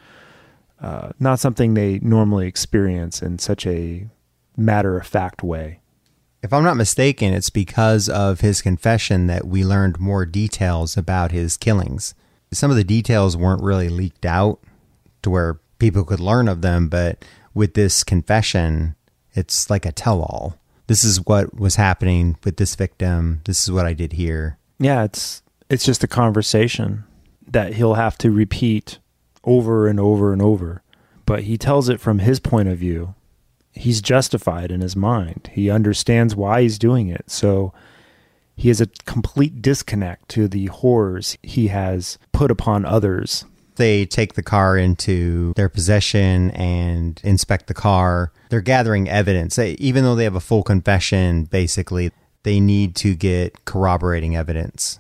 uh, not something they normally experience in such a matter-of-fact way. If I'm not mistaken, it's because of his confession that we learned more details about his killings. Some of the details weren't really leaked out to where people could learn of them, but with this confession, it's like a tell-all. This is what was happening with this victim. This is what I did here. Yeah, it's it's just a conversation that he'll have to repeat over and over and over. But he tells it from his point of view. He's justified in his mind. He understands why he's doing it. So he has a complete disconnect to the horrors he has put upon others. They take the car into their possession and inspect the car. They're gathering evidence. They, even though they have a full confession, basically, they need to get corroborating evidence.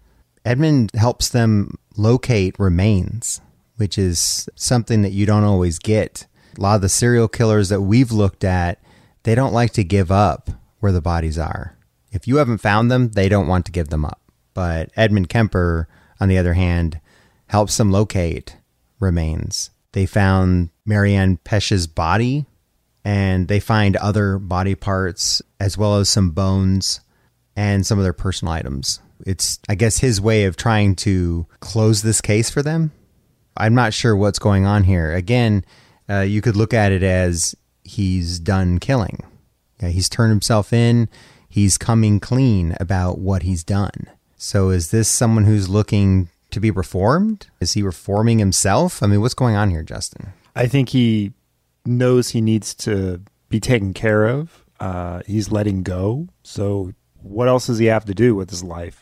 Edmund helps them locate remains, which is something that you don't always get. A lot of the serial killers that we've looked at, they don't like to give up where the bodies are. If you haven't found them, they don't want to give them up. But Edmund Kemper, on the other hand, helps them locate remains. They found Marianne Pesch's body, and they find other body parts, as well as some bones and some of their personal items. It's, I guess, his way of trying to close this case for them. I'm not sure what's going on here. Again, uh, you could look at it as he's done killing. Yeah, he's turned himself in. He's coming clean about what he's done. So is this someone who's looking to be reformed? Is he reforming himself? I mean, what's going on here, Justin? I think he knows he needs to be taken care of. Uh, he's letting go. So what else does he have to do with his life?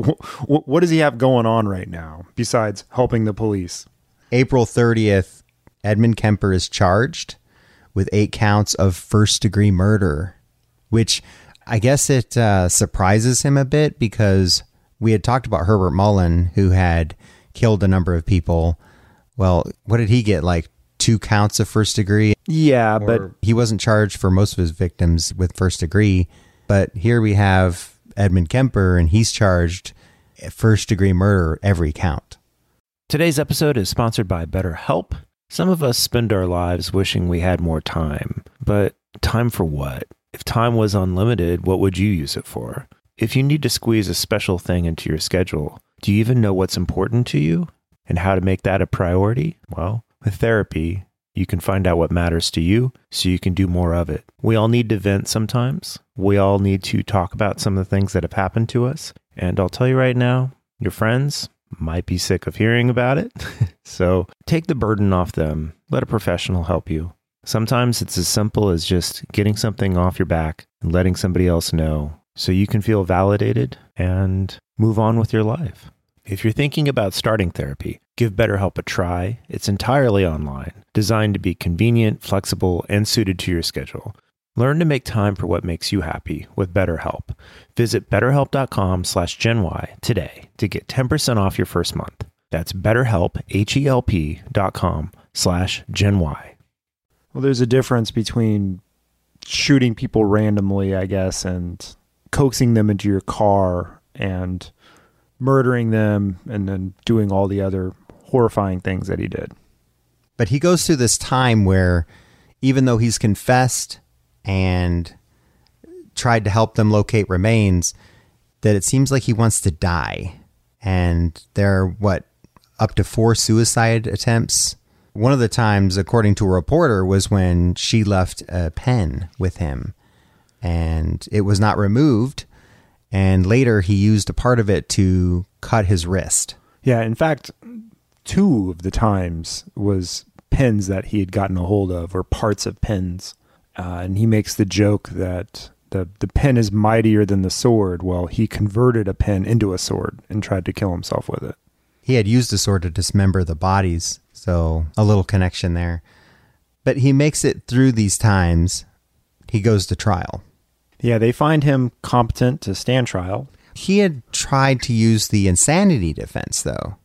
What does he have going on right now besides helping the police? April thirtieth, Edmund Kemper is charged with eight counts of first-degree murder, which I guess it uh, surprises him a bit because we had talked about Herbert Mullen, who had killed a number of people. Well, what did he get? Like two counts of first degree? Yeah, or but he wasn't charged for most of his victims with first degree. But here we have Edmund Kemper, and he's charged first degree murder every count. Today's episode is sponsored by BetterHelp. Some of us spend our lives wishing we had more time, but time for what? If time was unlimited, what would you use it for? If you need to squeeze a special thing into your schedule, do you even know what's important to you and how to make that a priority? Well, with therapy, you can find out what matters to you so you can do more of it. We all need to vent sometimes. We all need to talk about some of the things that have happened to us. And I'll tell you right now, your friends might be sick of hearing about it. So take the burden off them. Let a professional help you. Sometimes it's as simple as just getting something off your back and letting somebody else know so you can feel validated and move on with your life. If you're thinking about starting therapy, give BetterHelp a try. It's entirely online, designed to be convenient, flexible, and suited to your schedule. Learn to make time for what makes you happy with BetterHelp. Visit betterhelp.com slash GenY today to get ten percent off your first month. That's BetterHelp, H-E-L-P dot com slash GenY. Well, there's a difference between shooting people randomly, I guess, and coaxing them into your car and murdering them and then doing all the other horrifying things that he did. But he goes through this time where even though he's confessed and tried to help them locate remains, that it seems like he wants to die. And there are, what, up to four suicide attempts? One of the times, according to a reporter, was when she left a pen with him and it was not removed. And later he used a part of it to cut his wrist. Yeah, in fact, two of the times was pens that he had gotten a hold of or parts of pens. Uh, and he makes the joke that the, the pen is mightier than the sword. Well, he converted a pen into a sword and tried to kill himself with it. He had used a sword to dismember the bodies. So a little connection there. But he makes it through these times. He goes to trial. Yeah, they find him competent to stand trial. He had tried to use the insanity defense, though.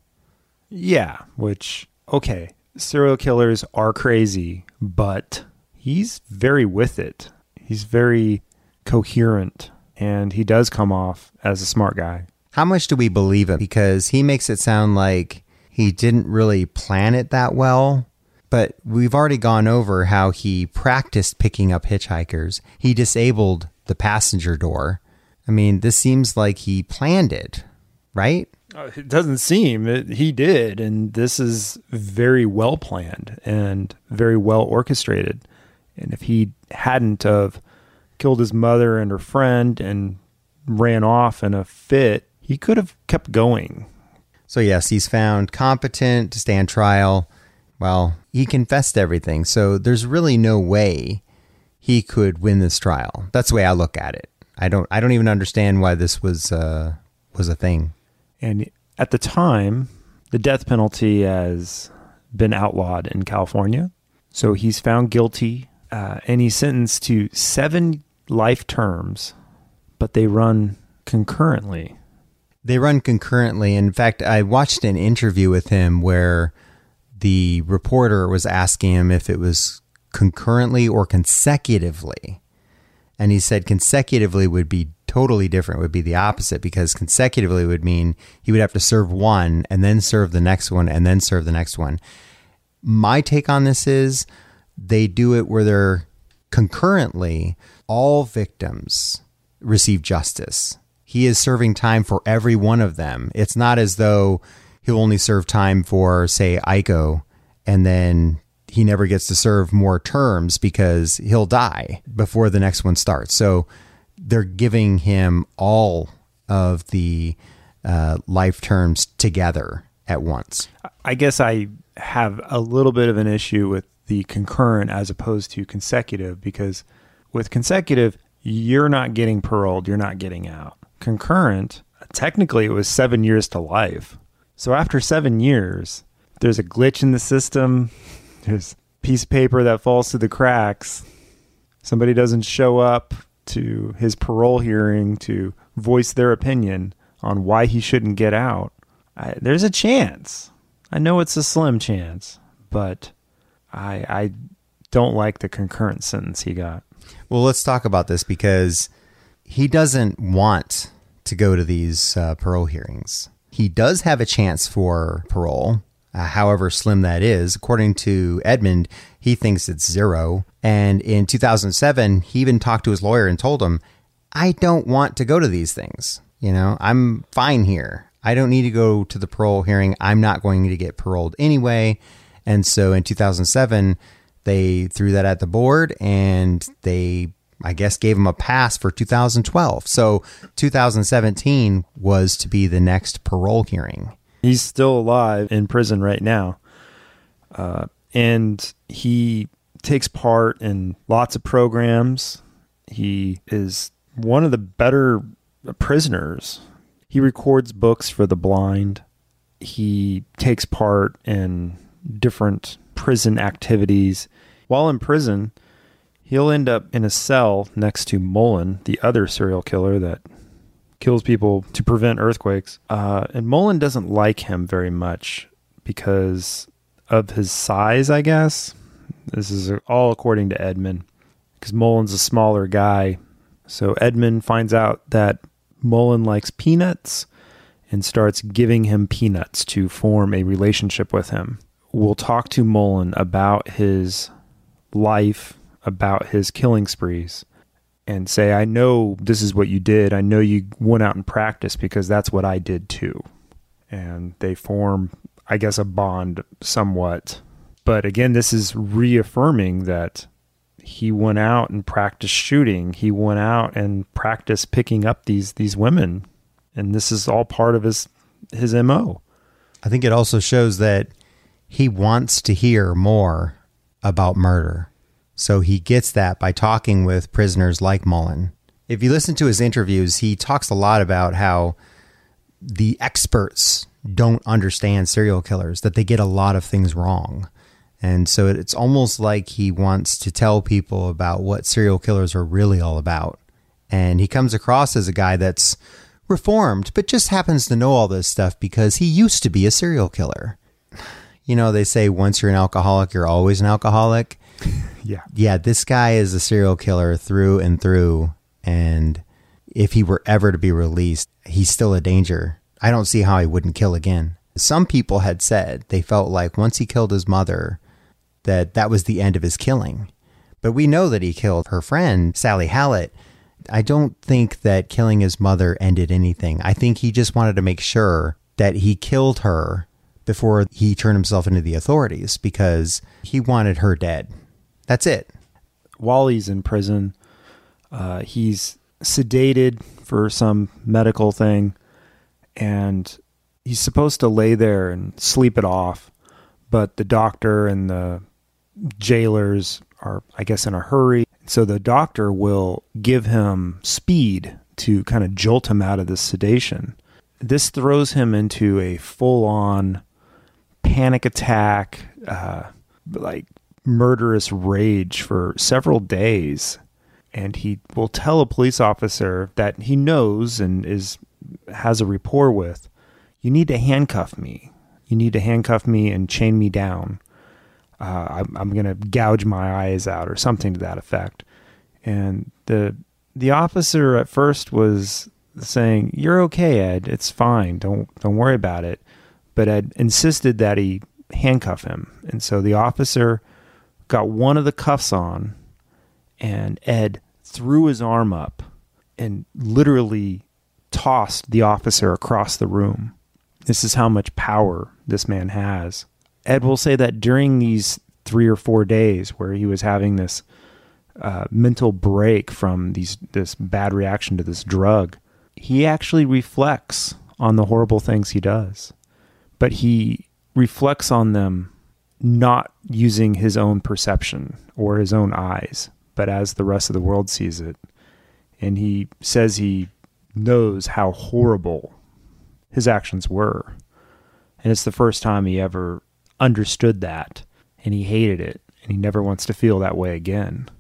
Yeah, which, okay, serial killers are crazy, but he's very with it. He's very coherent, and he does come off as a smart guy. How much do we believe him? Because he makes it sound like he didn't really plan it that well. But we've already gone over how he practiced picking up hitchhikers. He disabled the passenger door. I mean, this seems like he planned it, right? Uh, it doesn't seem. It, he did, and this is very well planned and very well orchestrated. And if he hadn't have killed his mother and her friend and ran off in a fit, he could have kept going. So yes, he's found competent to stand trial. Well, he confessed everything, so there's really no way he could win this trial. That's the way I look at it. I don't I don't even understand why this was uh, was a thing. And at the time, the death penalty has been outlawed in California. So he's found guilty, uh, and he's sentenced to seven life terms, but they run concurrently. They run concurrently. In fact, I watched an interview with him where the reporter was asking him if it was concurrently or consecutively. And he said consecutively would be totally different, would be the opposite, because consecutively would mean he would have to serve one and then serve the next one and then serve the next one. My take on this is they do it where they're concurrently all victims receive justice. he is serving time for every one of them. It's not as though he'll only serve time for, say, Aiko, and then he never gets to serve more terms because he'll die before the next one starts. So they're giving him all of the uh, life terms together at once. I guess I have a little bit of an issue with the concurrent as opposed to consecutive, because with consecutive, you're not getting paroled, you're not getting out. Concurrent, technically it was seven years to life. So after seven years, there's a glitch in the system, there's a piece of paper that falls through the cracks, somebody doesn't show up to his parole hearing to voice their opinion on why he shouldn't get out. I, there's a chance. I know it's a slim chance, but I I don't like the concurrent sentence he got. Well, let's talk about this, because he doesn't want to go to these uh, parole hearings. He does have a chance for parole, uh, however slim that is. According to Edmund, he thinks it's zero. And in two thousand seven, he even talked to his lawyer and told him, I don't want to go to these things. You know, I'm fine here. I don't need to go to the parole hearing. I'm not going to get paroled anyway. And so in two thousand seven, they threw that at the board and they, I guess, gave him a pass for two thousand twelve. So two thousand seventeen was to be the next parole hearing. He's still alive in prison right now. Uh, and he takes part in lots of programs. He is one of the better prisoners. He records books for the blind. He takes part in different prison activities. While in prison, he'll end up in a cell next to Mullen, the other serial killer that kills people to prevent earthquakes. Uh, and Mullen doesn't like him very much because of his size, I guess. This is all according to Edmund, because Mullen's a smaller guy. So Edmund finds out that Mullen likes peanuts and starts giving him peanuts to form a relationship with him. We'll talk to Mullen about his life, about his killing sprees, and say, I know this is what you did. I know you went out and practiced because that's what I did too. And they form, I guess, a bond somewhat. But again, this is reaffirming that he went out and practiced shooting. He went out and practiced picking up these these women. And this is all part of his his M O. I think it also shows that he wants to hear more about murder. So he gets that by talking with prisoners like Mullen. If you listen to his interviews, he talks a lot about how the experts don't understand serial killers, that they get a lot of things wrong. And so it's almost like he wants to tell people about what serial killers are really all about. And he comes across as a guy that's reformed, but just happens to know all this stuff because he used to be a serial killer. You know, they say once you're an alcoholic, you're always an alcoholic. Yeah. Yeah, this guy is a serial killer through and through. And if he were ever to be released, he's still a danger. I don't see how he wouldn't kill again. Some people had said they felt like once he killed his mother, that that was the end of his killing. But we know that he killed her friend, Sally Hallett. I don't think that killing his mother ended anything. I think he just wanted to make sure that he killed her before he turned himself into the authorities, because he wanted her dead. That's it. While he's in prison, uh, he's sedated for some medical thing, and he's supposed to lay there and sleep it off. But the doctor and the jailers are, I guess, in a hurry. So the doctor will give him speed to kind of jolt him out of this sedation. This throws him into a full-on panic attack, uh, like murderous rage for several days. And he will tell a police officer that he knows and is has a rapport with, you need to handcuff me. You need to handcuff me and chain me down. Uh, I'm, I'm going to gouge my eyes out or something to that effect. And the the officer at first was saying, "You're okay, Ed. It's fine. Don't don't worry about it." But Ed insisted that he handcuff him. And so the officer got one of the cuffs on, and Ed threw his arm up and literally tossed the officer across the room. This is how much power this man has. Ed will say that during these three or four days where he was having this uh, mental break from these this bad reaction to this drug, he actually reflects on the horrible things he does. But he reflects on them not using his own perception or his own eyes, but as the rest of the world sees it. And he says he knows how horrible his actions were. And it's the first time he ever understood that, and he hated it, and he never wants to feel that way again.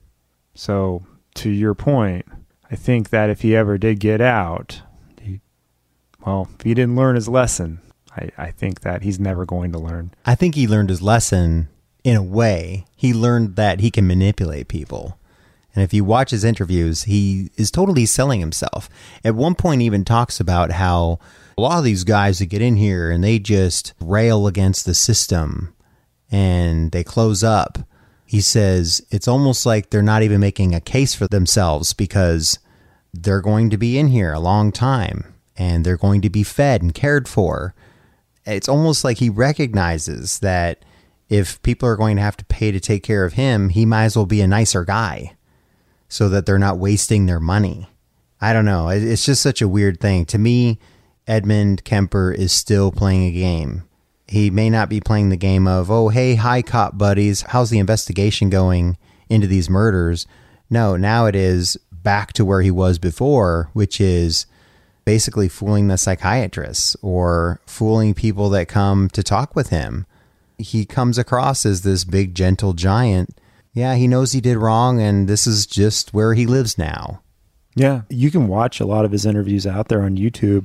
So, to your point, I think that if he ever did get out, he, well, if he didn't learn his lesson, I, I think that he's never going to learn. I think he learned his lesson in a way. He learned that he can manipulate people. And if you watch his interviews, he is totally selling himself. At one point, he even talks about how a lot of these guys that get in here and they just rail against the system and they close up. He says it's almost like they're not even making a case for themselves because they're going to be in here a long time and they're going to be fed and cared for. It's almost like he recognizes that if people are going to have to pay to take care of him, he might as well be a nicer guy so that they're not wasting their money. I don't know. It's just such a weird thing. To me, Edmund Kemper is still playing a game. He may not be playing the game of, oh, hey, hi, cop buddies. How's the investigation going into these murders? No, now it is back to where he was before, which is basically fooling the psychiatrists or fooling people that come to talk with him. He comes across as this big, gentle giant. Yeah, he knows he did wrong, and this is just where he lives now. Yeah, you can watch a lot of his interviews out there on YouTube.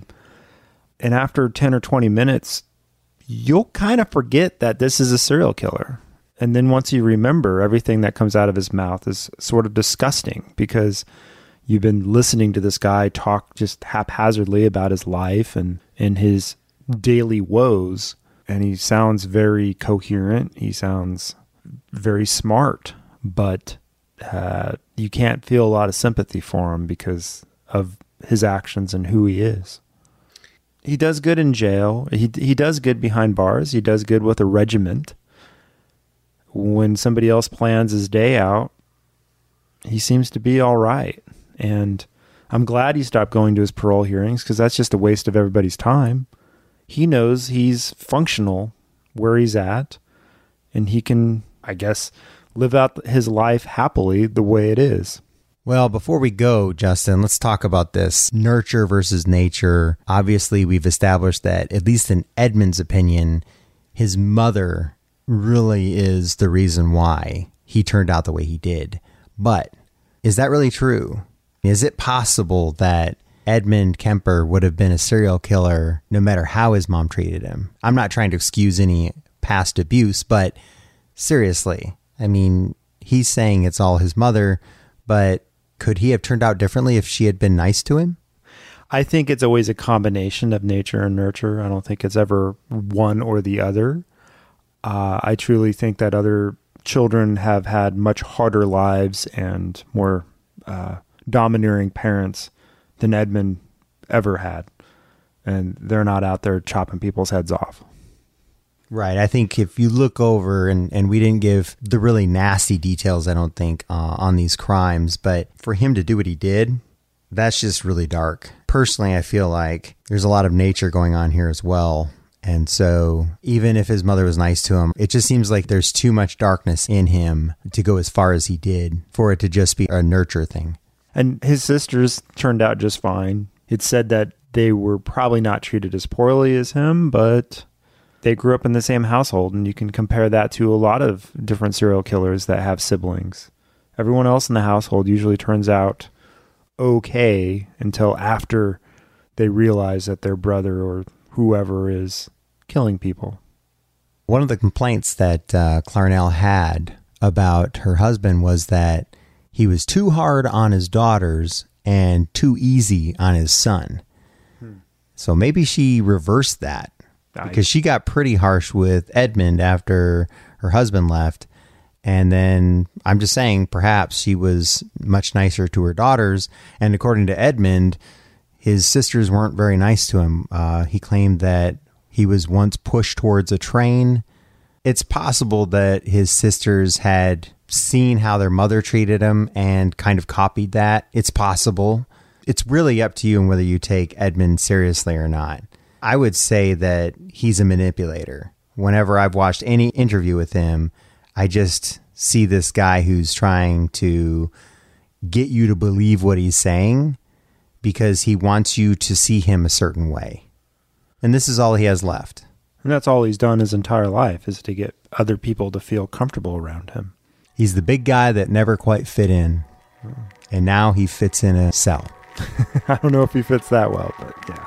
And after ten or twenty minutes, you'll kind of forget that this is a serial killer. And then once you remember, everything that comes out of his mouth is sort of disgusting because you've been listening to this guy talk just haphazardly about his life and, and his daily woes. And he sounds very coherent. He sounds very smart, but uh, you can't feel a lot of sympathy for him because of his actions and who he is. He does good in jail. He he does good behind bars. He does good with a regiment. When somebody else plans his day out, he seems to be all right. And I'm glad he stopped going to his parole hearings because that's just a waste of everybody's time. He knows he's functional where he's at, and he can, I guess, live out his life happily the way it is. Well, before we go, Justin, let's talk about this nurture versus nature. Obviously, we've established that, at least in Edmund's opinion, his mother really is the reason why he turned out the way he did. But is that really true? Is it possible that Edmund Kemper would have been a serial killer no matter how his mom treated him? I'm not trying to excuse any past abuse, but seriously, I mean, he's saying it's all his mother, but could he have turned out differently if she had been nice to him? I think it's always a combination of nature and nurture. I don't think it's ever one or the other. Uh, I truly think that other children have had much harder lives and more uh, domineering parents than Edmund ever had. And they're not out there chopping people's heads off. Right. I think if you look over, and, and we didn't give the really nasty details, I don't think, uh, on these crimes, but for him to do what he did, that's just really dark. Personally, I feel like there's a lot of nature going on here as well. And so even if his mother was nice to him, it just seems like there's too much darkness in him to go as far as he did for it to just be a nurture thing. And his sisters turned out just fine. It said that they were probably not treated as poorly as him, but they grew up in the same household, and you can compare that to a lot of different serial killers that have siblings. Everyone else in the household usually turns out okay until after they realize that their brother or whoever is killing people. One of the complaints that uh, Clarnell had about her husband was that he was too hard on his daughters and too easy on his son. Hmm. So maybe she reversed that. Because she got pretty harsh with Edmund after her husband left. And then I'm just saying, perhaps she was much nicer to her daughters. And according to Edmund, his sisters weren't very nice to him. Uh, he claimed that he was once pushed towards a train. It's possible that his sisters had seen how their mother treated him and kind of copied that. It's possible. It's really up to you and whether you take Edmund seriously or not. I would say that he's a manipulator. Whenever I've watched any interview with him, I just see this guy who's trying to get you to believe what he's saying because he wants you to see him a certain way. And this is all he has left. And that's all he's done his entire life, is to get other people to feel comfortable around him. He's the big guy that never quite fit in. And now he fits in a cell. I don't know if he fits that well, but yeah.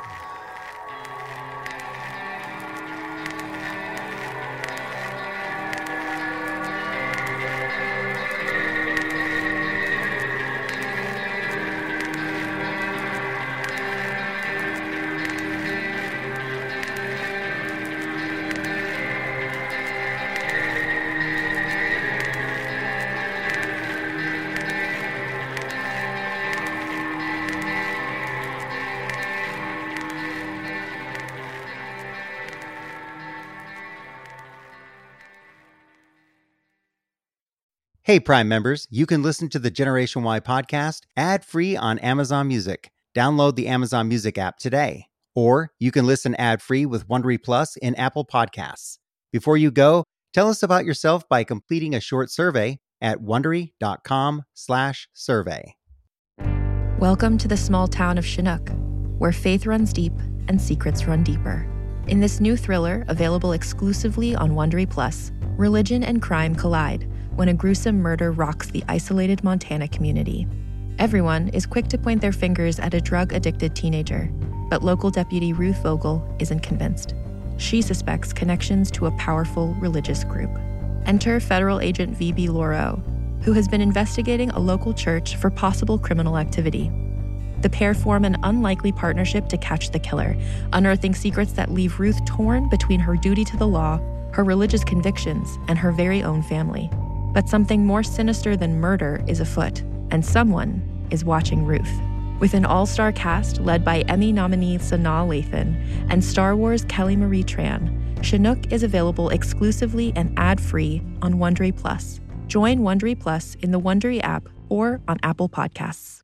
Hey, Prime members, you can listen to the Generation Y podcast ad-free on Amazon Music. Download the Amazon Music app today. Or you can listen ad-free with Wondery Plus in Apple Podcasts. Before you go, tell us about yourself by completing a short survey at Wondery.com slash survey. Welcome to the small town of Chinook, where faith runs deep and secrets run deeper. In this new thriller, available exclusively on Wondery Plus, religion and crime collide when a gruesome murder rocks the isolated Montana community. Everyone is quick to point their fingers at a drug-addicted teenager, but local deputy Ruth Vogel isn't convinced. She suspects connections to a powerful religious group. Enter federal agent V B Lauro, who has been investigating a local church for possible criminal activity. The pair form an unlikely partnership to catch the killer, unearthing secrets that leave Ruth torn between her duty to the law, her religious convictions, and her very own family. But something more sinister than murder is afoot, and someone is watching Ruth. With an all-star cast led by Emmy nominee Sanaa Lathan and Star Wars Kelly Marie Tran, Chinook is available exclusively and ad-free on Wondery Plus. Join Wondery Plus in the Wondery app or on Apple Podcasts.